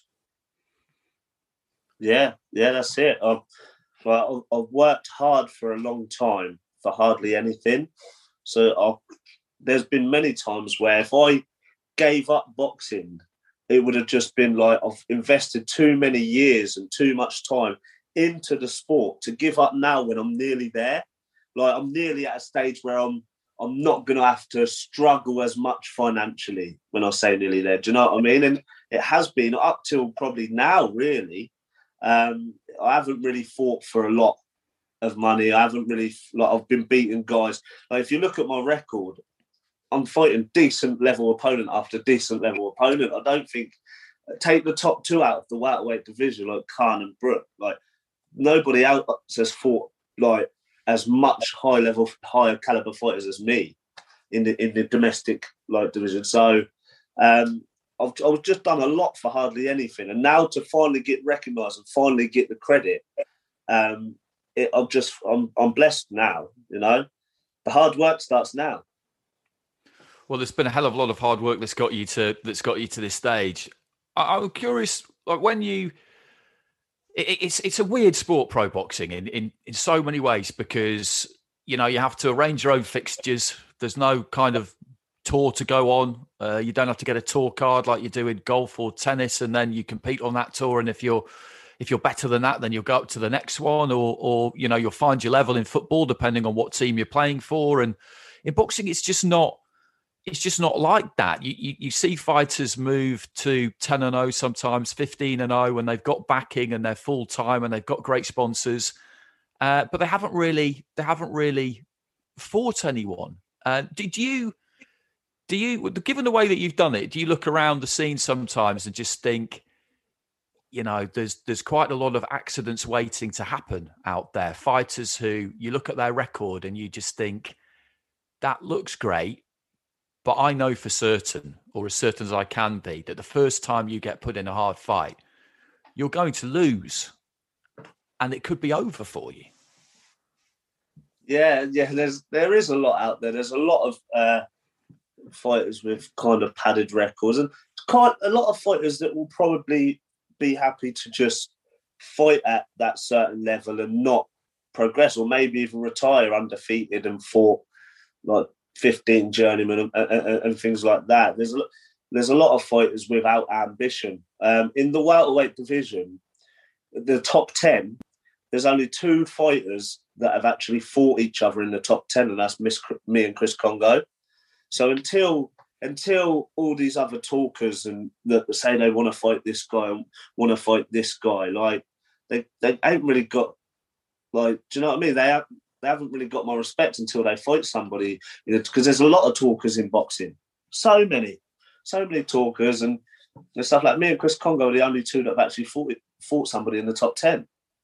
Yeah, yeah, that's it. I've, well, I've worked hard for a long time for hardly anything. So I've, there's been many times where if I gave up boxing, it would have just been like I've invested too many years and too much time into the sport to give up now when I'm nearly there. Like I'm nearly at a stage where I'm I'm not going to have to struggle as much financially when I say nearly there. Do you know what I mean? And it has been up till probably now, really. Um, I haven't really fought for a lot of money. I haven't really, like, I've been beating guys. Like, if you look at my record, I'm fighting decent level opponent after decent level opponent. I don't think, take the top two out of the welterweight division, like Khan and Brook, like, nobody else has fought, like, as much high level, higher caliber fighters as me in the in the domestic like division. So um, I've, I've just done a lot for hardly anything, and now to finally get recognised and finally get the credit, um, it, I'm just I'm I'm blessed now. You know, the hard work starts now. Well, there's been a hell of a lot of hard work that's got you to that's got you to this stage. I, I'm curious, like when you. It's it's a weird sport, pro boxing, in, in, in so many ways, because, you know, you have to arrange your own fixtures. There's no kind of tour to go on. Uh, you don't have to get a tour card like you do in golf or tennis, and then you compete on that tour. And if you're if you're better than that, then you'll go up to the next one, or or you know, you'll find your level in football depending on what team you're playing for. And in boxing, it's just not. It's just not like that. You, you you see fighters move to ten and oh, sometimes fifteen and oh, when they've got backing and they're full time and they've got great sponsors, uh, but they haven't really they haven't really fought anyone. Uh, did you do you given the way that you've done it? Do you look around the scene sometimes and just think, you know, there's there's quite a lot of accidents waiting to happen out there? Fighters who you look at their record and you just think that looks great. But I know for certain, or as certain as I can be, that the first time you get put in a hard fight, you're going to lose, and it could be over for you. Yeah, yeah. There's there is a lot out there. There's a lot of uh, fighters with kind of padded records, and quite a lot of fighters that will probably be happy to just fight at that certain level and not progress, or maybe even retire undefeated and fought like fifteen journeymen and, and, and things like that. There's a, there's a lot of fighters without ambition. Um, in the welterweight division, the top ten, there's only two fighters that have actually fought each other in the top ten, and that's Miss, me and Chris Kongo. So until until all these other talkers and that say they want to fight this guy and want to fight this guy, like they they ain't really got, like, do you know what I mean? They have. They haven't really got my respect until they fight somebody, you know, because there's a lot of talkers in boxing. So many, so many talkers and, and stuff like me and Chris Kongo are the only two that have actually fought fought somebody in the top ten.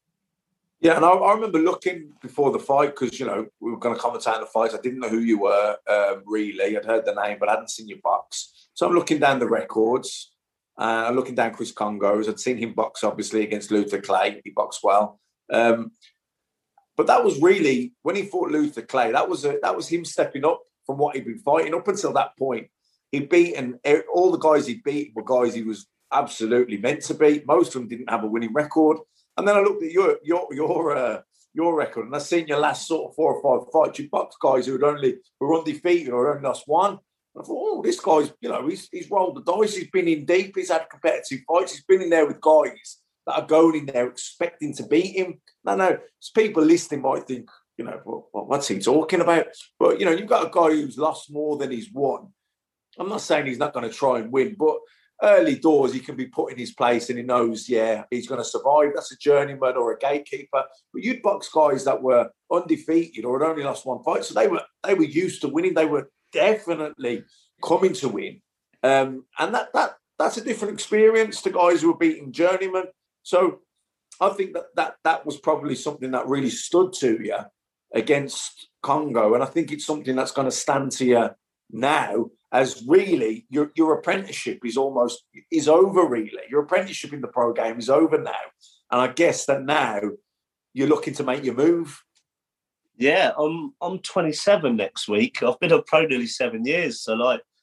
Yeah, and I, I remember looking before the fight because, you know, we were going to commentate on the fights. I didn't know who you were, um, really. I'd heard the name, but I hadn't seen your box. So I'm looking down the records. Uh, I'm looking down Chris Kongo's. I'd seen him box, obviously, against Luther Clay. He boxed well. Um, But that was really, when he fought Luther Clay, that was a, that was him stepping up from what he'd been fighting. Up until that point, he'd beaten, all the guys he'd beat were guys he was absolutely meant to beat. Most of them didn't have a winning record. And then I looked at your your your uh, your record, and I seen your last sort of four or five fights. You boxed guys who had only who were undefeated or only lost one. And I thought, oh, this guy's, you know, he's he's rolled the dice. He's been in deep. He's had competitive fights. He's been in there with guys that are going in there expecting to beat him. No, no, people listening might think, you know, well, what's he talking about? But, you know, you've got a guy who's lost more than he's won. I'm not saying he's not going to try and win, but early doors, he can be put in his place and he knows, yeah, he's going to survive. That's a journeyman or a gatekeeper. But you'd box guys that were undefeated or had only lost one fight. So they were they were used to winning. They were definitely coming to win. Um, and that that that's a different experience to guys who are beating journeymen. So I think that, that that was probably something that really stood to you against Kongo. And I think it's something that's going to stand to you now, as really your, your apprenticeship is almost is over, really. Your apprenticeship in the pro game is over now. And I guess that now you're looking to make your move. Yeah, I'm I'm twenty-seven next week. I've been a pro nearly seven years. So, like,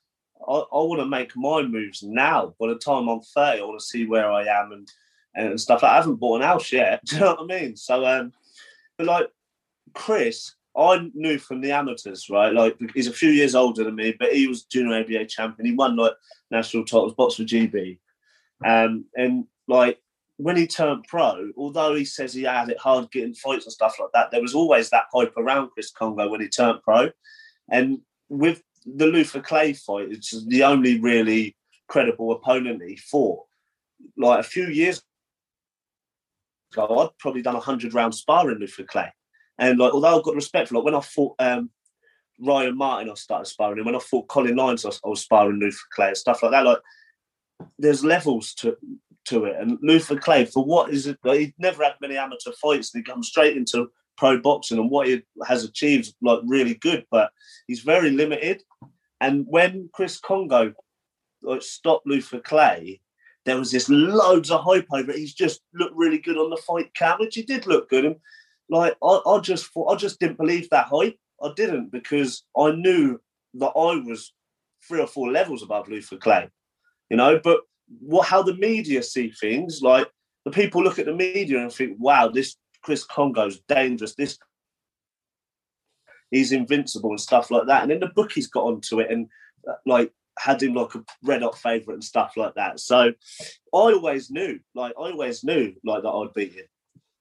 I, I want to make my moves now. By the time I'm thirty, I want to see where I am and and stuff. I haven't bought an house yet. Do you know what I mean? So, um, but like Chris, I knew from the amateurs, right? Like he's a few years older than me, but he was junior A B A champion. He won like national titles, boxed for G B, um, and like. When he turned pro, although he says he had it hard getting fights and stuff like that, there was always that hype around Chris Kongo when he turned pro. And with the Luther Clay fight, it's the only really credible opponent he fought. Like a few years ago, I'd probably done a hundred round sparring Luther Clay. And like, although I've got respect for, like when I fought um, Ryan Martin, I started sparring him. When I fought Colin Lyons, I was, I was sparring Luther Clay and stuff like that. Like, there's levels to to it. And Luther Clay, for what is it, like, he'd never had many amateur fights, and he comes straight into pro boxing, and what he has achieved, like, really good, but he's very limited. And when Chris Kongo like, stopped Luther Clay, there was this loads of hype over it. He's just looked really good on the fight cam, which he did look good. And like, I, I just thought, I just didn't believe that hype. I didn't, because I knew that I was three or four levels above Luther Clay, you know. But what, how the media see things, like the people look at the media and think, wow, this Chris Kongo's dangerous, this he's invincible and stuff like that. And then the bookies got onto it and like had him like a red hot favourite and stuff like that. So I always knew, like I always knew like that I'd beat him.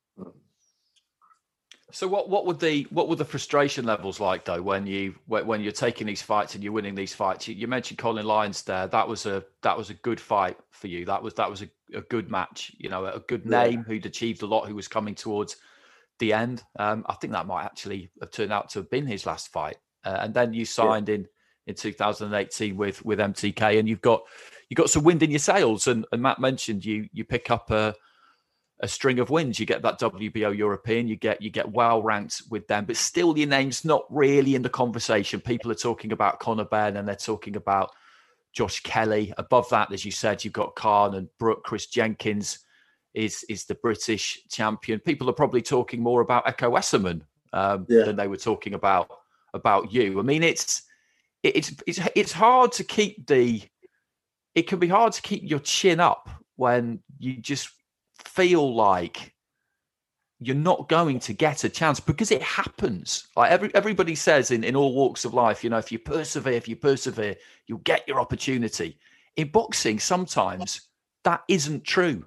So what, what would the what were the frustration levels like though when you when you're taking these fights and you're winning these fights? You, you mentioned Colin Lyons there. That was a that was a good fight for you. That was that was a, a good match. You know, a good name yeah. who'd achieved a lot, who was coming towards the end. Um, I think that might actually have turned out to have been his last fight. Uh, and then you signed yeah. in in two thousand eighteen with with M T K, and you've got you got some wind in your sails. And, and Matt mentioned you you pick up a. a string of wins. You get that W B O European, you get you get well ranked with them, but still your name's not really in the conversation. People are talking about Conor Benn and they're talking about Josh Kelly. Above that, as you said, you've got Khan and Brooke. Chris Jenkins is is the British champion. People are probably talking more about Echo Esserman um, yeah. than they were talking about about you. I mean, it's it's it's it's hard to keep the. It can be hard to keep your chin up when you just feel like you're not going to get a chance, because it happens. Like every everybody says in, in all walks of life, you know, if you persevere, if you persevere, you'll get your opportunity. In boxing, sometimes that isn't true.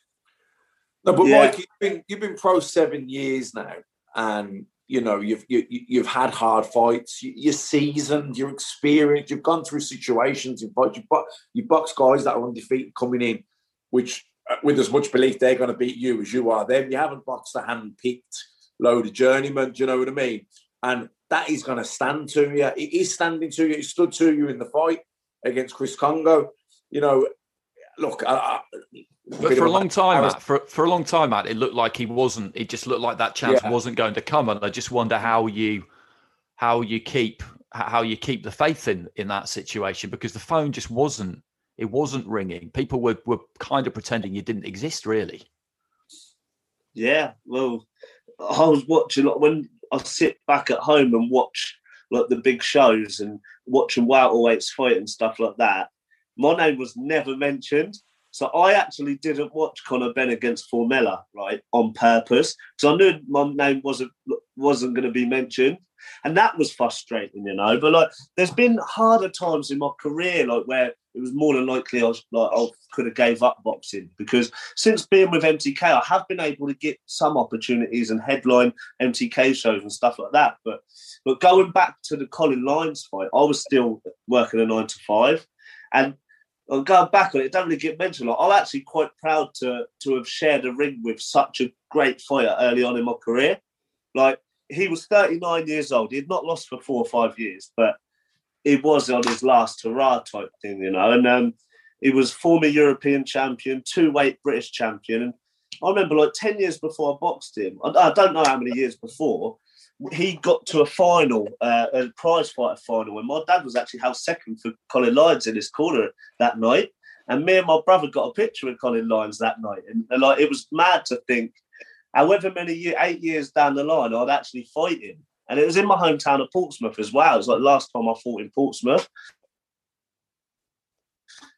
No, but yeah. Mike, you've been you've been pro seven years now, and you know you've you, you've had hard fights. You're seasoned, you're experienced. You've gone through situations. You've you you box guys that are undefeated coming in, which. With as much belief they're going to beat you as you are them. You haven't boxed a hand-picked load of journeymen, do you know what I mean? And that is going to stand to you. It is standing to you. It stood to you in the fight against Chris Kongo. You know, look... I, I, but for a long time, Matt, for, for a long time, Matt, it looked like he wasn't... It just looked like that chance yeah. wasn't going to come. And I just wonder how you how you keep how you keep the faith in, in that situation, because the phone just wasn't It wasn't ringing. People were, were kind of pretending you didn't exist, really. Yeah, well, I was watching, like, when I sit back at home and watch like the big shows and watching welterweights fight and stuff like that, my name was never mentioned. So I actually didn't watch Conor Benn against Formella, right, on purpose, because I knew my name wasn't wasn't going to be mentioned. And that was frustrating, you know. But like, there's been harder times in my career, like where it was more than likely I was like I could have gave up boxing, because since being with M T K, I have been able to get some opportunities and headline M T K shows and stuff like that. But but going back to the Colin Lyons fight, I was still working a nine to five, and going back on it, it don't really get mentioned. Like, I'm actually quite proud to to have shared a ring with such a great fighter early on in my career. Like, he was thirty-nine years old. He had not lost for four or five years, but he was on his last hurrah type thing, you know. And um, he was former European champion, two-weight British champion. And I remember, like, ten years before I boxed him, I, I don't know how many years before, he got to a final, uh, a prize fighter final, and my dad was actually held second for Colin Lyons in his corner that night. And me and my brother got a picture with Colin Lyons that night. And, and like, it was mad to think, however many year, eight years down the line, I'd actually fight him. And it was in my hometown of Portsmouth as well. It was like last time I fought in Portsmouth.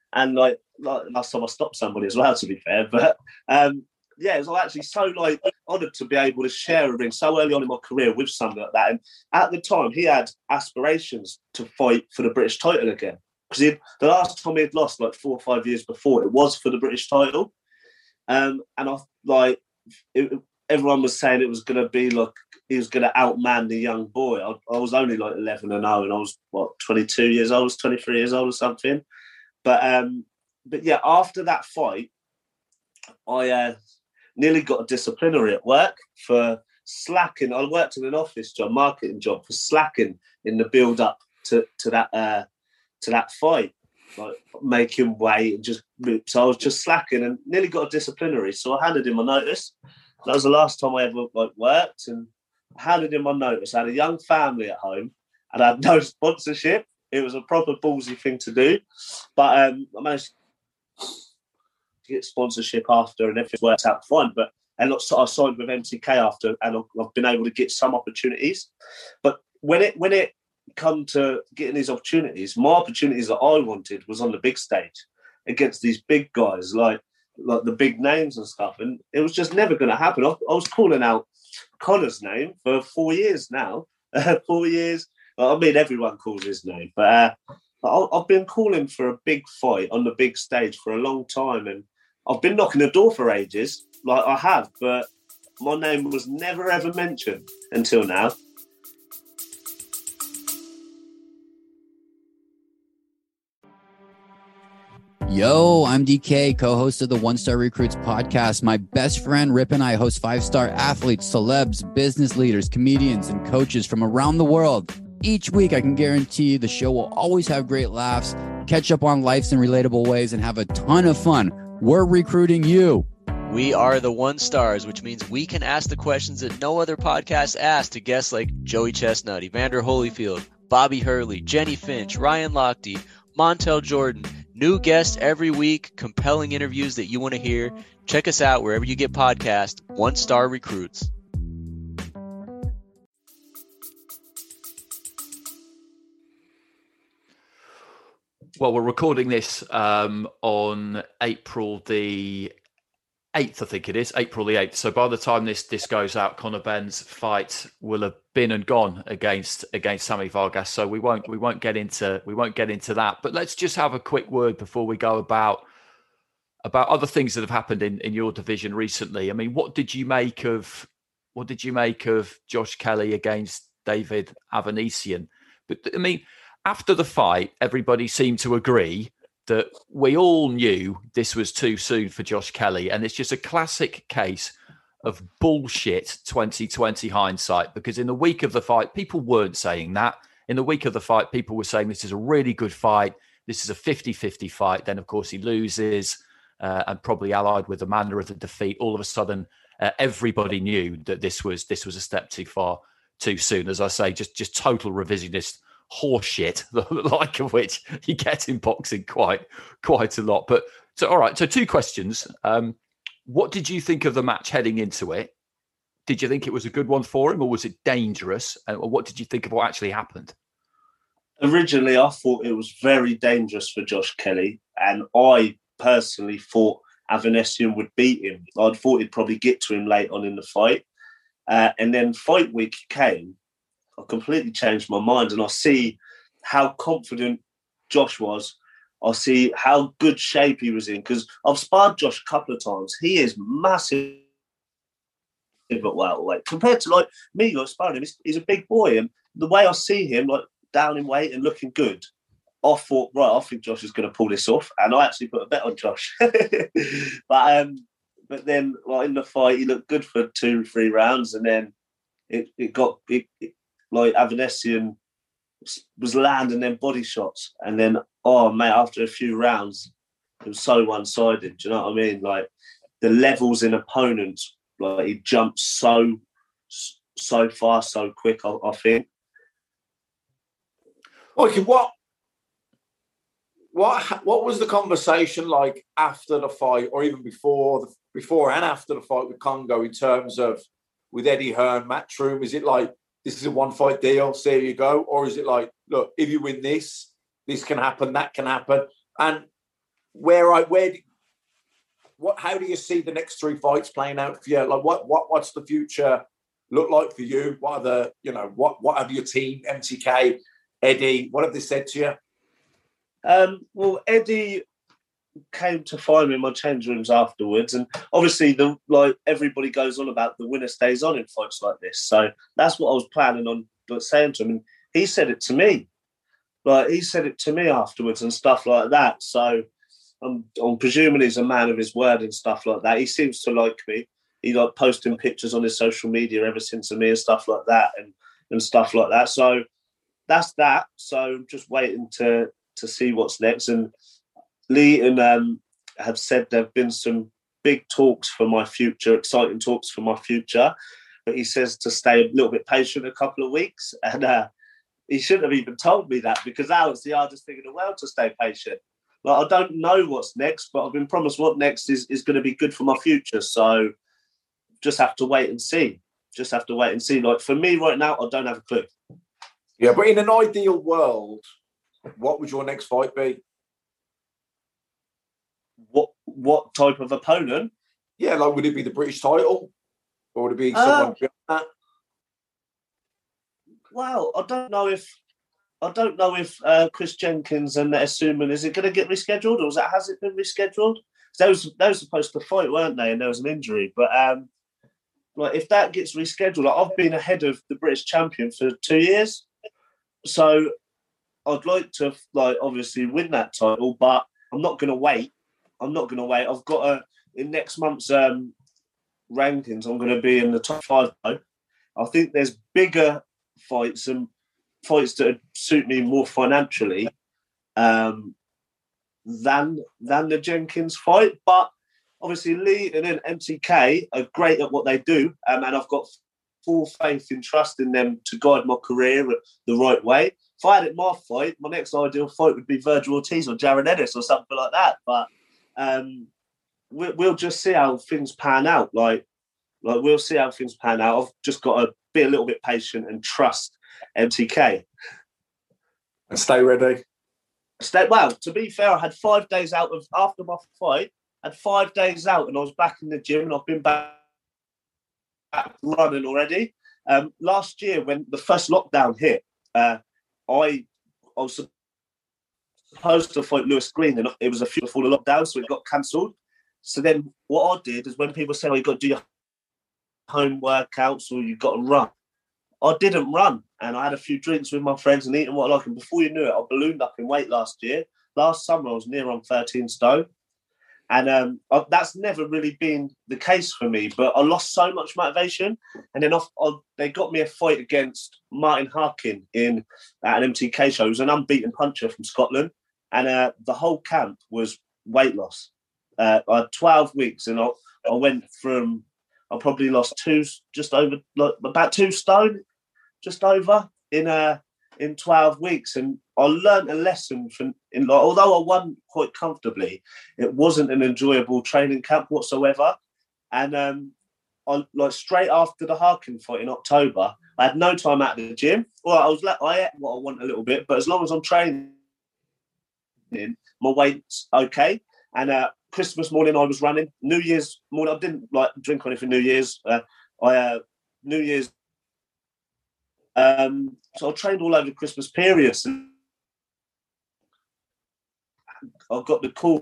and like, like last time I stopped somebody as well, to be fair. But um, yeah, it was actually so like honoured to be able to share a ring so early on in my career with somebody like that. And at the time, he had aspirations to fight for the British title again, because the last time he had lost, like four or five years before, it was for the British title. Um, and I like it, everyone was saying it was going to be like he was going to outman the young boy. I, I was only like eleven and oh, and I was what twenty-two years old, I was twenty-three years old or something. But um, but yeah, after that fight, I uh, nearly got a disciplinary at work for slacking. I worked in an office job, marketing job, for slacking in the build up to to that uh, to that fight, like making weight and just. So I was just slacking and nearly got a disciplinary. So I handed in my notice. That was the last time I ever like worked, and I handed in my notice. I had a young family at home, and I had no sponsorship. It was a proper ballsy thing to do, but um, I managed to get sponsorship after, and everything worked out fine. But and I signed with M T K after, and I've been able to get some opportunities. But when it when it come to getting these opportunities, my opportunities that I wanted was on the big stage against these big guys, like like the big names and stuff, and it was just never going to happen. I, I was calling out Conor's name for four years now, four years. I mean, everyone calls his name, but uh, I, I've been calling for a big fight on the big stage for a long time, and I've been knocking the door for ages, like I have, but my name was never ever mentioned until now. Yo, I'm D K, co-host of the One Star Recruits podcast. My best friend Rip and I host five-star athletes, celebs, business leaders, comedians, and coaches from around the world. Each week, I can guarantee the show will always have great laughs, catch up on life's in relatable ways, and have a ton of fun. We're recruiting you. We are the One Stars, which means we can ask the questions that no other podcast asks to guests like Joey Chestnut, Evander Holyfield, Bobby Hurley, Jenny Finch, Ryan Lochte, Montel Jordan. New guests every week, compelling interviews that you want to hear. Check us out wherever you get podcasts. One Star Recruits. Well, we're recording this um, on April the eighth, I think it is, April the eighth. So by the time this this goes out, Conor Benn's fight will have been and gone against against Sammy Vargas. So we won't we won't get into we won't get into that. But let's just have a quick word before we go about about other things that have happened in, in your division recently. I mean, what did you make of what did you make of Josh Kelly against David Avanesian? But I mean, after the fight, everybody seemed to agree that we all knew this was too soon for Josh Kelly. And it's just a classic case of bullshit twenty twenty hindsight, because in the week of the fight, people weren't saying that. In the week of the fight, people were saying this is a really good fight. This is a fifty-fifty fight. Then, of course, he loses uh, and probably allied with the manner of the defeat. All of a sudden, uh, everybody knew that this was this was a step too far, too soon. As I say, just, just total revisionist horseshit, the like of which you get in boxing quite quite a lot. But so, all right. So, two questions. Um, what did you think of the match heading into it? Did you think it was a good one for him, or was it dangerous? And what did you think of what actually happened? Originally, I thought it was very dangerous for Josh Kelly, and I personally thought Avanesian would beat him. I thought he'd probably get to him late on in the fight, uh, and then fight week came. I completely changed my mind, and I see how confident Josh was. I see how good shape he was in, because I've sparred Josh a couple of times. He is massive at welterweight compared to like me. I sparred him. He's, he's a big boy, and the way I see him, like down in weight and looking good, I thought, right, I think Josh is going to pull this off, and I actually put a bet on Josh. but um, but then, like in the fight, he looked good for two, three rounds, and then it it got it, it like Avanesian was landing them body shots. And then, oh, mate, after a few rounds, it was so one-sided. Do you know what I mean? Like, the levels in opponents, like, he jumped so, so fast, so quick, I, I think. Okay, what, what, what was the conversation like after the fight, or even before, the, before and after the fight with Congo, in terms of with Eddie Hearn, Matchroom? Is it like, this is a one-fight deal, so there you go? Or is it like, look, if you win this, this can happen, that can happen? And where I where what how do you see the next three fights playing out for you? Like what what what's the future look like for you? What are the you know what what have your team, M T K, Eddie? What have they said to you? Um, well, Eddie came to find me in my change rooms afterwards, and obviously the like everybody goes on about the winner stays on in fights like this. So that's what I was planning on saying to him, and he said it to me. Like he said it to me afterwards and stuff like that. So I'm, I'm presuming he's a man of his word and stuff like that. He seems to like me. He like posting pictures on his social media ever since of me and stuff like that, and and stuff like that. So that's that. So I'm just waiting to to see what's next. And Lee and um, have said there have been some big talks for my future, exciting talks for my future. But he says to stay a little bit patient a couple of weeks, and. Uh, He shouldn't have even told me that, because that was the hardest thing in the world, to stay patient. Like, I don't know what's next, but I've been promised what next is, is going to be good for my future. So just have to wait and see. Just have to wait and see. Like, for me right now, I don't have a clue. Yeah, but in an ideal world, what would your next fight be? What what type of opponent? Yeah, like, would it be the British title? Or would it be someone Uh, beyond that? Well, I don't know if I don't know if uh, Chris Jenkins and Essuman, is it going to get rescheduled, or is that, has it been rescheduled? They was they were supposed to fight, weren't they? And there was an injury, but um, like if that gets rescheduled, like, I've been ahead of the British champion for two years, so I'd like to like obviously win that title, but I'm not going to wait. I'm not going to wait. I've got a in next month's um, rankings. I'm going to be in the top five. Though. I think there's bigger fights and fights that suit me more financially um, than than the Jenkins fight. But obviously Lee and then M T K are great at what they do, um, and I've got full faith and trust in them to guide my career the right way. If I had it my fight, my next ideal fight would be Virgil Ortiz or Jared Ennis or something like that. But um, we, we'll just see how things pan out. Like, like we'll see how things pan out. I've just got to be a little bit patient and trust M T K. And stay ready. Stay, well, to be fair, I had five days out of after my fight. I had five days out, and I was back in the gym, and I've been back, back running already. Um, last year, when the first lockdown hit, uh, I, I was supposed to fight Lewis Green, and it was a few before the lockdown, so it got cancelled. So then, what I did is when people say, "Oh, you got to do your home workouts or you got to run," I didn't run, and I had a few drinks with my friends and eating what I like, and before you knew it, I ballooned up in weight last year. Last summer I was near on thirteen stone, and um, I, that's never really been the case for me, but I lost so much motivation, and then I, I, they got me a fight against Martin Harkin in at an M T K show. He was an unbeaten puncher from Scotland, and uh, the whole camp was weight loss. Uh, I had twelve weeks, and I, I went from I probably lost two, just over, like about two stone, just over in uh, in twelve weeks, and I learned a lesson from. In like, although I won quite comfortably, it wasn't an enjoyable training camp whatsoever. And um, I like straight after the Harkin fight in October, I had no time out of the gym. Well, I was I ate what I want a little bit, but as long as I'm training, my weight's okay. And uh, Christmas morning I was running. New Year's morning I didn't like drink or anything. New Year's, uh, I uh, New Year's. Um, so I trained all over the Christmas period. So I got the call.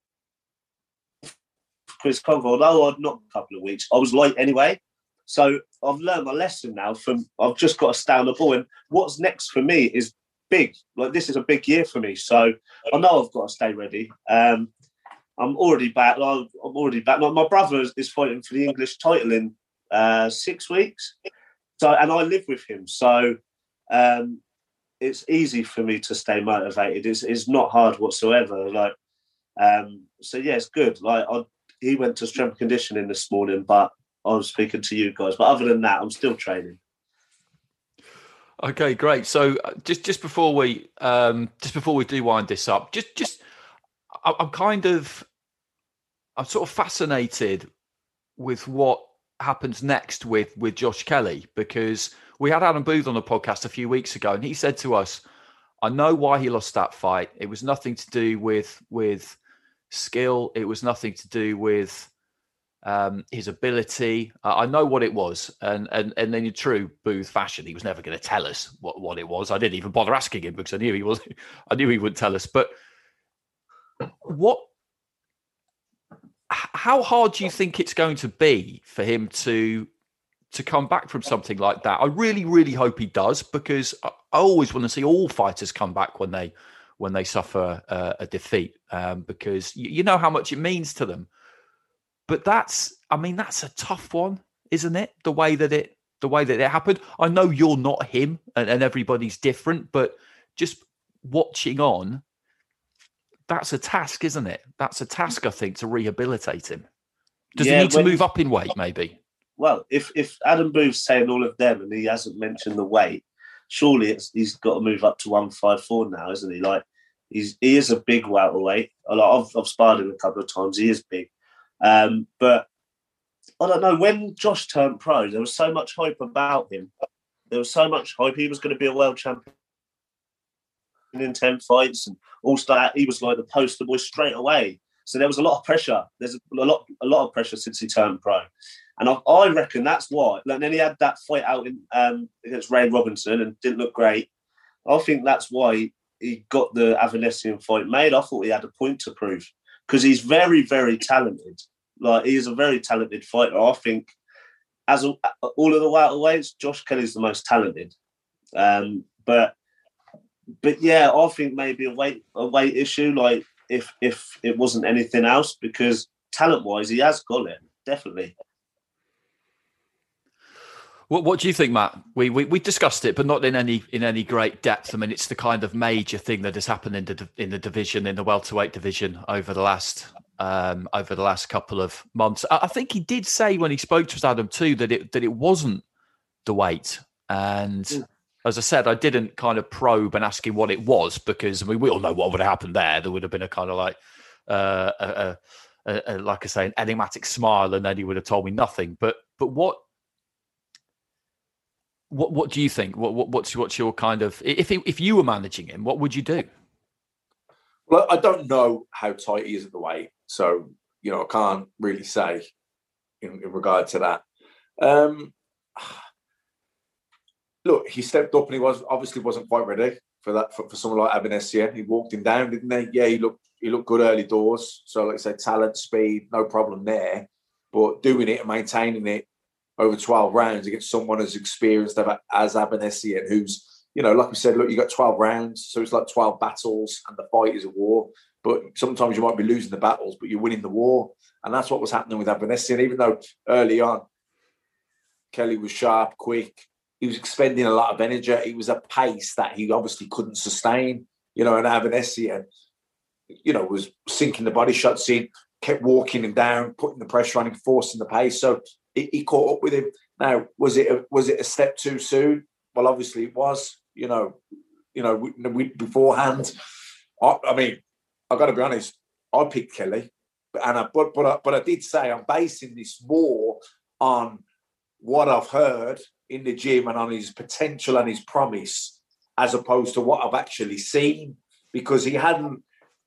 Chris Convo, although I'd not a couple of weeks, I was late anyway. So I've learned my lesson now. From I've just got to stay on the ball. And what's next for me is big. Like this is a big year for me. So I know I've got to stay ready. Um, I'm already back. I'm already back. My, my brother is, is fighting for the English title in uh, six weeks. So, and I live with him. So um, it's easy for me to stay motivated. It's, it's not hard whatsoever. Like, um, so yeah, it's good. Like, I, he went to strength and conditioning this morning, but I was speaking to you guys. But other than that, I'm still training. Okay, great. So uh, just just before we um, just before we do wind this up, just just. I'm kind of, I'm sort of fascinated with what happens next with, with Josh Kelly, because we had Adam Booth on the podcast a few weeks ago, and he said to us, I know why he lost that fight. It was nothing to do with, with skill. It was nothing to do with um, his ability. Uh, I know what it was. And, and, and then in true Booth fashion, he was never going to tell us what, what it was. I didn't even bother asking him because I knew he was, I knew he wouldn't tell us. But what, how hard do you think it's going to be for him to to come back from something like that? I really, really hope he does, because I, I always want to see all fighters come back when they when they suffer uh, a defeat, um, because you, you know how much it means to them. But that's, I mean, that's a tough one, isn't it? The way that it the way that it happened. I know you're not him, and, and everybody's different, but just watching on, that's a task, isn't it? That's a task, I think, to rehabilitate him. Does Yeah, he need to when- move up in weight, maybe? Well, if if Adam Booth's saying all of them and he hasn't mentioned the weight, surely it's, he's got to move up to one fifty-four now, isn't he? Like he's he is a big welterweight. Like, I've I've sparred him a couple of times. He is big, um, but I don't know. When Josh turned pro, there was so much hype about him. There was so much hype. He was going to be a world champion in ten fights and all that. He was like the poster boy straight away. So there was a lot of pressure. There's a lot, a lot of pressure since he turned pro. And I, I reckon that's why. And then he had that fight out in, um, against Ray Robinson and didn't look great. I think that's why he got the Avanesian fight made. I thought he had a point to prove because he's very, very talented. Like, he is a very talented fighter. I think as a, all of the welterweights, Josh Kelly's the most talented. Um, but but yeah, I think maybe a weight a weight issue. Like if if it wasn't anything else, because talent wise, he has got it definitely. What What do you think, Matt? We, we we discussed it, but not in any in any great depth. I mean, it's the kind of major thing that has happened in the in the division, in the welterweight division, over the last um, over the last couple of months. I, I think he did say when he spoke to us, Adam, too, that it that it wasn't the weight. And mm. as I said, I didn't kind of probe and ask him what it was, because I mean, we all know what would have happened there. There would have been a kind of like uh, a, a, a, a like I say, an enigmatic smile, and then he would have told me nothing. But but what. What What do you think? What, what What's what's your kind of, if he, if you were managing him, what would you do? Well, I don't know how tight he is at the weight, so you know I can't really say in, in regard to that. Um, look, he stepped up and he was obviously wasn't quite ready for that for, for someone like Avanesian. He walked him down, didn't he? Yeah, he looked he looked good early doors. So, like I said, talent, speed, no problem there. But doing it and maintaining it over twelve rounds against someone as experienced as Avanesian, who's, you know, like we said, look, you got twelve rounds, so it's like twelve battles, and the fight is a war. But sometimes you might be losing the battles, but you're winning the war. And that's what was happening with Avanesian. Even though early on, Kelly was sharp, quick, he was expending a lot of energy. It was a pace that he obviously couldn't sustain, you know, and Avanesian, you know, was sinking the body shots in, kept walking him down, putting the pressure on him, forcing the pace. So he caught up with him. Now, was it a, was it a step too soon? Well, obviously it was. You know, you know, we, we, beforehand. I, I mean, I've got to be honest. I picked Kelly, and I, but but I, but I did say I'm basing this more on what I've heard in the gym and on his potential and his promise, as opposed to what I've actually seen, because he hadn't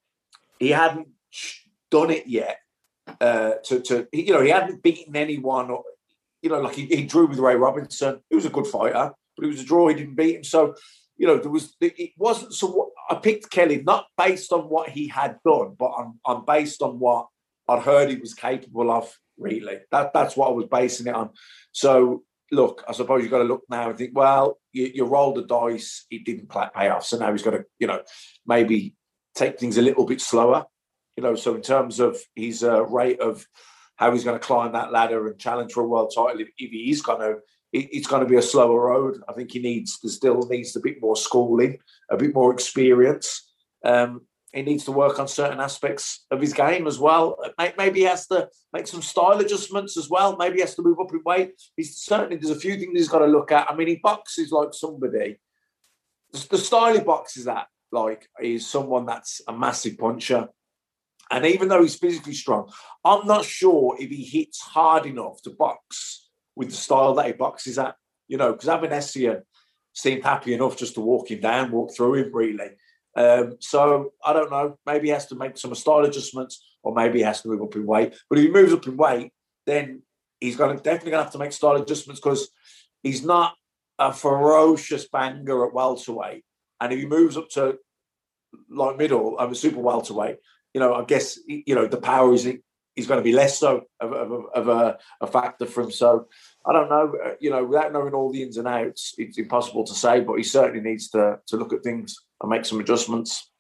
he hadn't done it yet. Uh, to, to you know, he hadn't beaten anyone, or, you know, like he, he drew with Ray Robinson. He was a good fighter, but he was a draw. He didn't beat him. So, you know, there was it wasn't. So what, I picked Kelly not based on what he had done, but on, on based on what I'd heard he was capable of. Really, that that's what I was basing it on. So, look, I suppose you've got to look now and think, well, you, you rolled the dice. It didn't pay off, so now he's got to, you know, maybe take things a little bit slower. You know, so in terms of his uh, rate of how he's going to climb that ladder and challenge for a world title, if, if he is going to, it, it's going to be a slower road. I think he needs, there still needs a bit more schooling, a bit more experience. Um, he needs to work on certain aspects of his game as well. Maybe he has to make some style adjustments as well. Maybe he has to move up in weight. He's certainly, there's a few things he's got to look at. I mean, he boxes like somebody. The style he boxes at, like, is someone that's a massive puncher. And even though he's physically strong, I'm not sure if he hits hard enough to box with the style that he boxes at. You know, because Avanesian seemed happy enough just to walk him down, walk through him, really. Um, so, I don't know. Maybe he has to make some style adjustments. or maybe he has to move up in weight. But if he moves up in weight, then he's going to definitely going to have to make style adjustments because he's not a ferocious banger at welterweight. And if he moves up to like middle, I'm a super welterweight, you know, I guess, you know, the power is is going to be less so of, of, of a, a factor for him. So I don't know, you know, without knowing all the ins and outs, it's impossible to say, but he certainly needs to to look at things and make some adjustments.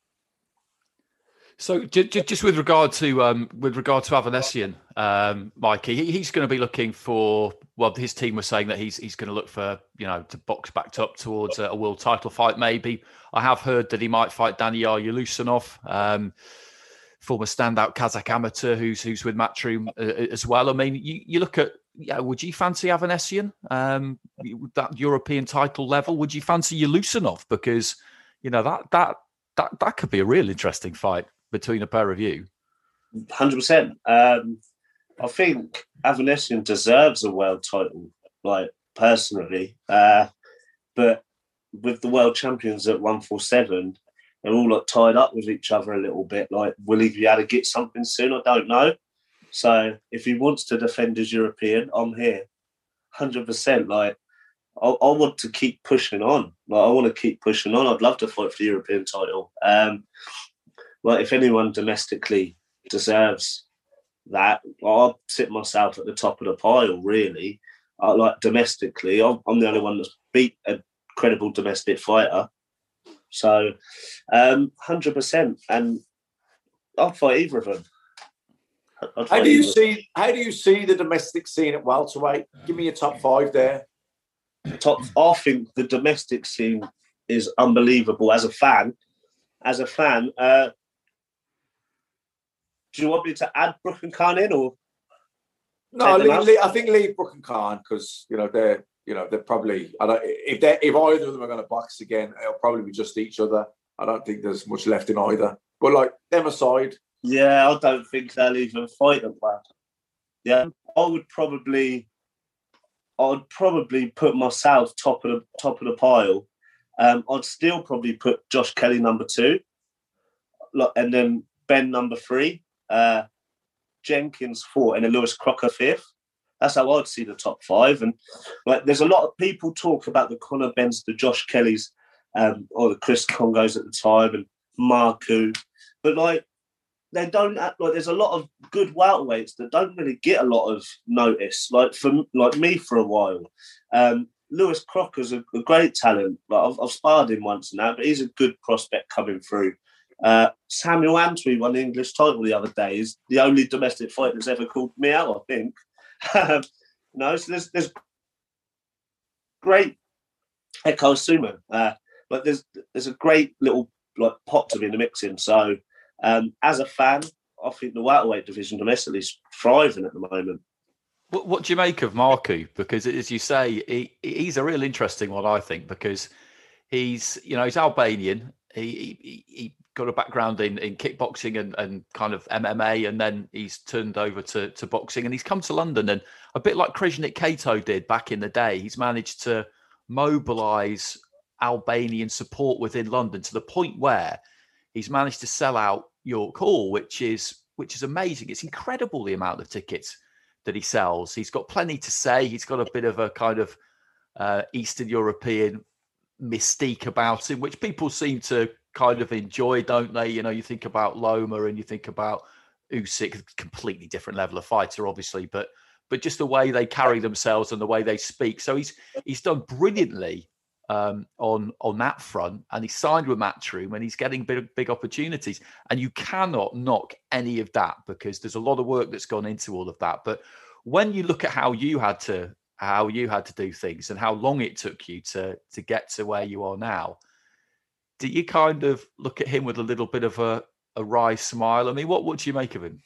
So j- j- just with regard to um, with regard to Avanesian, um, Mikey, he, he's going to be looking for. Well, his team was saying that he's he's going to look for, you know, to box back up towards a, a world title fight. Maybe I have heard that he might fight Daniil Yulusinov, um, former standout Kazakh amateur who's who's with Matchroom uh, as well. I mean, you, you look at. Yeah, would you fancy Avanesian, um, that European title level? Would you fancy Yulusinov? Because you know that that that that could be a real interesting fight between a pair of you. one hundred percent. Um, I think Avanesian deserves a world title, like, personally. Uh, but with the world champions at one forty-seven, they're all like tied up with each other a little bit. Like, will he be able to get something soon? I don't know. So if he wants to defend his European, I'm here. one hundred percent. Like, I, I want to keep pushing on. Like, I want to keep pushing on. I'd love to fight for the European title. Um, Well, if anyone domestically deserves that, I'll sit myself at the top of the pile, really. I, like, domestically, I'm, I'm the only one that's beat a credible domestic fighter. So, um, one hundred percent. And I'll fight either of them. How do you see? How do you see the domestic scene at welterweight? Give me your top five there. Top. I think the domestic scene is unbelievable. As a fan, as a fan, uh, do you want me to add Brook and Khan in, or no? Leave, leave, I think leave Brook and Khan because you know they're you know they're probably. I don't if they if either of them are going to box again, it'll probably be just each other. I don't think there's much left in either. But like them aside. Yeah, I don't think they'll even fight them well. Yeah, I would probably, I would probably put myself top of the top of the pile. Um, I'd still probably put Josh Kelly number two, and then Ben number three, uh, Jenkins four, and then Lewis Crocker fifth. That's how I'd see the top five. And like, there's a lot of people talk about the Conor Benns, the Josh Kellys, um, or the Chris Congos at the time, and Marku, but like. They don't act like there's a lot of good welterweights that don't really get a lot of notice. Like for like me for a while, um, Lewis Crocker's a, a great talent. Like I've, I've sparred him once now, but he's a good prospect coming through. Uh, Samuel Antwi won the English title the other day. He's the only domestic fighter that's ever called me out, I think. um, no, so there's there's great Eko Suman. Uh, like there's there's a great little like pot to be in the mixing. So. Um, as a fan, I think the welterweight division domestically is thriving at the moment. What, what do you make of Marku? Because as you say, he, he's a real interesting one, I think, because he's, you know, he's Albanian. He he, he got a background in, in kickboxing and, and kind of M M A, and then he's turned over to, to boxing, and he's come to London, and a bit like Krishnik Kato did back in the day, he's managed to mobilise Albanian support within London to the point where he's managed to sell out York Hall, which is which is amazing. It's incredible the amount of tickets that he sells. He's got plenty to say. He's got a bit of a kind of uh, Eastern European mystique about him, which people seem to kind of enjoy, don't they? You know, you think about Loma and you think about Usyk, completely different level of fighter, obviously, but but just the way they carry themselves and the way they speak. So he's he's done brilliantly Um, on on that front, and he signed with Matchroom, and he's getting big big opportunities. And you cannot knock any of that because there's a lot of work that's gone into all of that. But when you look at how you had to how you had to do things and how long it took you to to get to where you are now, do you kind of look at him with a little bit of a, a wry smile? I mean, what what do you make of him?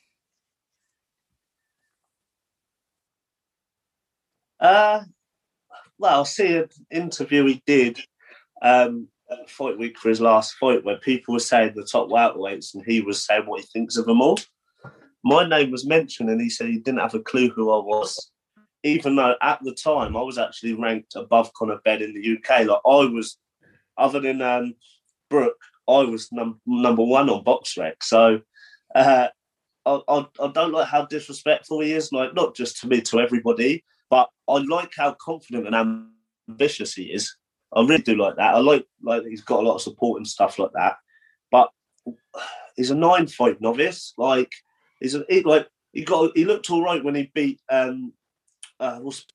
Uh Well, I'll see an interview he did um, at Fight Week for his last fight where people were saying the top welterweights and he was saying what he thinks of them all. My name was mentioned and he said he didn't have a clue who I was, even though at the time I was actually ranked above Conor Benn in the U K. Like I was, other than um, Brook, I was num- number one on BoxRec. So uh, I, I, I don't like how disrespectful he is, like not just to me, to everybody, but I like how confident and ambitious he is. I really do like that. I like like he's got a lot of support and stuff like that. But he's a nine fight novice. Like he's a, he, like he got he looked all right when he beat um uh what's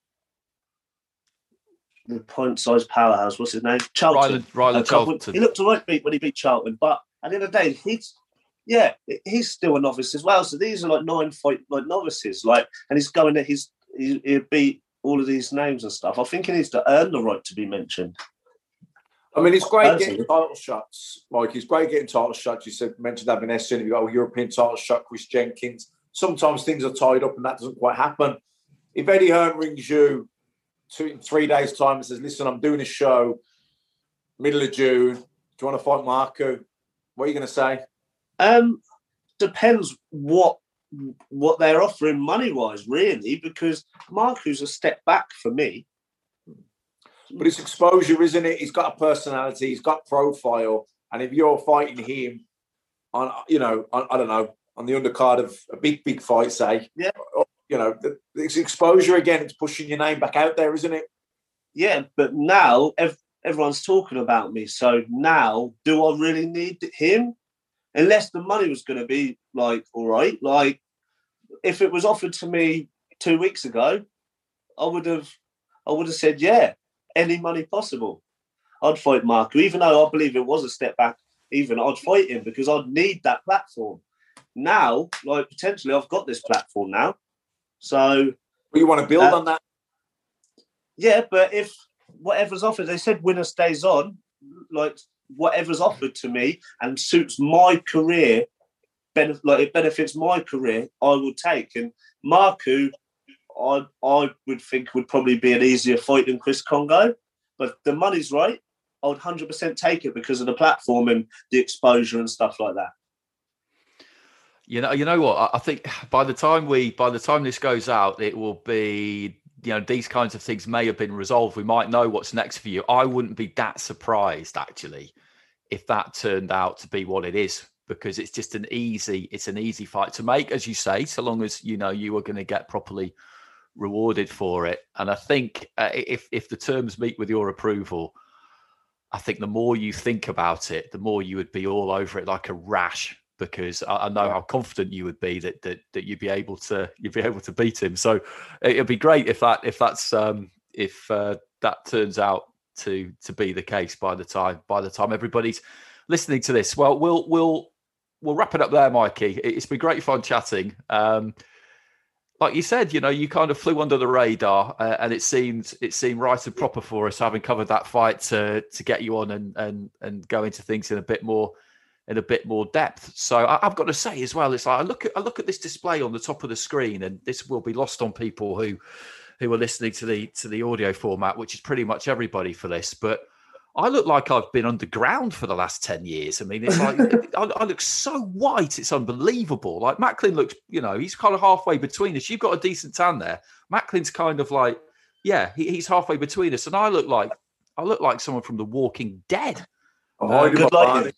the point size powerhouse, what's his name? Charlton. Ryland, Ryland uh, Charlton. Charlton. He looked all right beat when he beat Charlton, but at the end of the day, he's yeah, he's still a novice as well. So these are like nine fight like novices, like, and he's going. He's he, he beat all of these names and stuff. I think he needs to earn the right to be mentioned. I mean, it's great getting title shots, Mike. It's great getting title shots. You said mentioned having S N. You got a European title shot, Chris Jenkins. Sometimes things are tied up, and that doesn't quite happen. If Eddie Hearn rings you two, in three days' time and says, "Listen, I'm doing a show, middle of June. Do you want to fight Marco?" What are you going to say? Um, depends what what they're offering money wise, really, because Marco's a step back for me. But it's exposure, isn't it? He's got a personality, he's got profile, and if you're fighting him on, you know, on, I don't know, on the undercard of a big, big fight, say, yeah, you know, it's exposure again. It's pushing your name back out there, isn't it? Yeah, but now ev- everyone's talking about me. So now, do I really need him? Unless the money was going to be like, all right, like if it was offered to me two weeks ago, I would have, I would have said, yeah, any money possible. I'd fight Marco, even though I believe it was a step back. Even I'd fight him because I'd need that platform. Now, like potentially, I've got this platform now, so. Well, you want to build uh, on that? Yeah, but if whatever's offered, they said winner stays on, like. Whatever's offered to me and suits my career, benef- like it benefits my career, I will take. And Marco, I I would think would probably be an easier fight than Chris Kongo, but the money's right. I would one hundred percent take it because of the platform and the exposure and stuff like that. You know, you know what? I think by the time we, by the time this goes out, it will be. You know, these kinds of things may have been resolved. We might know what's next for you. I wouldn't be that surprised, actually, if that turned out to be what it is, because it's just an easy, it's an easy fight to make, as you say, so long as, you know, you are going to get properly rewarded for it. And I think uh, if if the terms meet with your approval, I think the more you think about it, the more you would be all over it like a rash. Because I, I know yeah. how confident you would be that that that you'd be able to you'd be able to beat him. So it'd be great if that if that's um, if uh, that turns out to to be the case by the time by the time everybody's listening to this. Well, we'll we'll we'll wrap it up there, Mikey. It's been great fun chatting. Um, like you said, you know, you kind of flew under the radar, uh, and it seemed it seemed right and proper for us, having covered that fight, to to get you on and and and go into things in a bit more. in a bit more depth. So I, I've got to say as well, it's like I look at I look at this display on the top of the screen, and this will be lost on people who who are listening to the to the audio format, which is pretty much everybody for this. But I look like I've been underground for the last ten years. I mean, it's like I, I look so white, it's unbelievable. Like Macklin looks, you know, he's kind of halfway between us. You've got a decent tan there. Macklin's kind of like, yeah, he, he's halfway between us, and I look like I look like someone from The Walking Dead. I'm uh, good like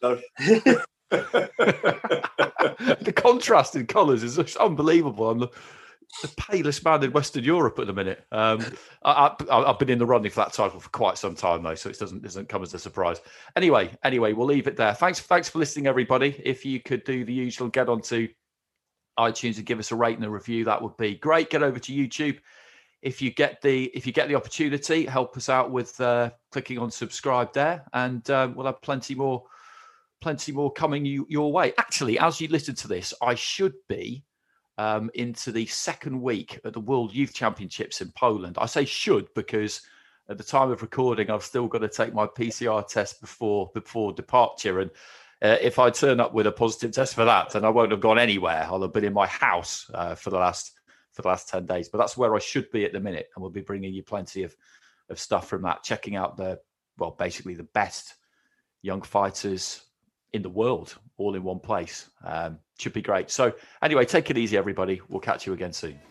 the contrast in colours is just unbelievable. I'm the, the palest man in Western Europe at the minute. Um, I, I, I've been in the running for that title for quite some time, though, so it doesn't doesn't come as a surprise. Anyway, anyway, we'll leave it there. Thanks, thanks for listening, everybody. If you could do the usual, get onto iTunes and give us a rate and a review, that would be great. Get over to YouTube. If you get the if you get the opportunity, help us out with uh, clicking on subscribe there, and uh, we'll have plenty more, plenty more coming you, your way. Actually, as you listen to this, I should be um, into the second week at the World Youth Championships in Poland. I say should because at the time of recording, I've still got to take my P C R test before before departure, and uh, if I turn up with a positive test for that, then I won't have gone anywhere. I'll have been in my house uh, for the last. for the last ten days, but that's where I should be at the minute. And we'll be bringing you plenty of, of stuff from that, checking out the, well, basically the best young fighters in the world, all in one place. Um, should be great. So anyway, take it easy, everybody. We'll catch you again soon.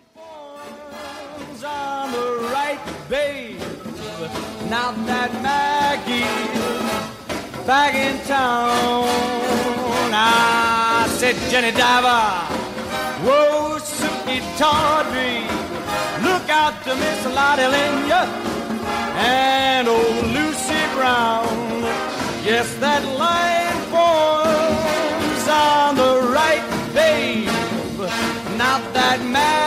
On the right, babe. Now that Maggie's back in town, I said, Jenny Diver, Whoa, Suki Tawdry, look out to Miss Lottie Lenya and old Lucy Brown. Yes, that line forms on the right, babe, not that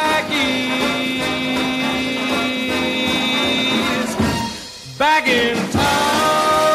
Maggie's back in town.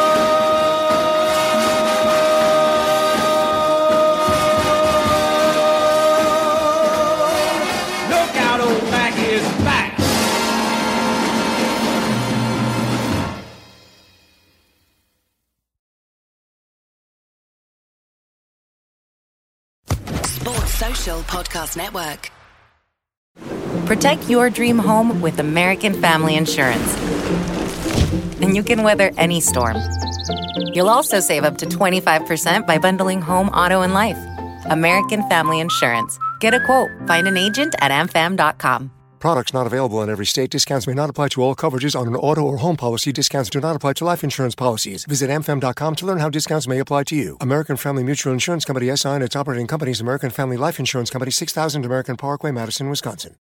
Social Podcast Network. Protect your dream home with American Family Insurance, and you can weather any storm. You'll also save up to twenty-five percent by bundling home, auto, and life. American Family Insurance. Get a quote. Find an agent at a m fam dot com. Products not available in every state. Discounts may not apply to all coverages on an auto or home policy. Discounts do not apply to life insurance policies. Visit a m fam dot com to learn how discounts may apply to you. American Family Mutual Insurance Company, S I and its operating companies, American Family Life Insurance Company, six thousand American Parkway, Madison, Wisconsin.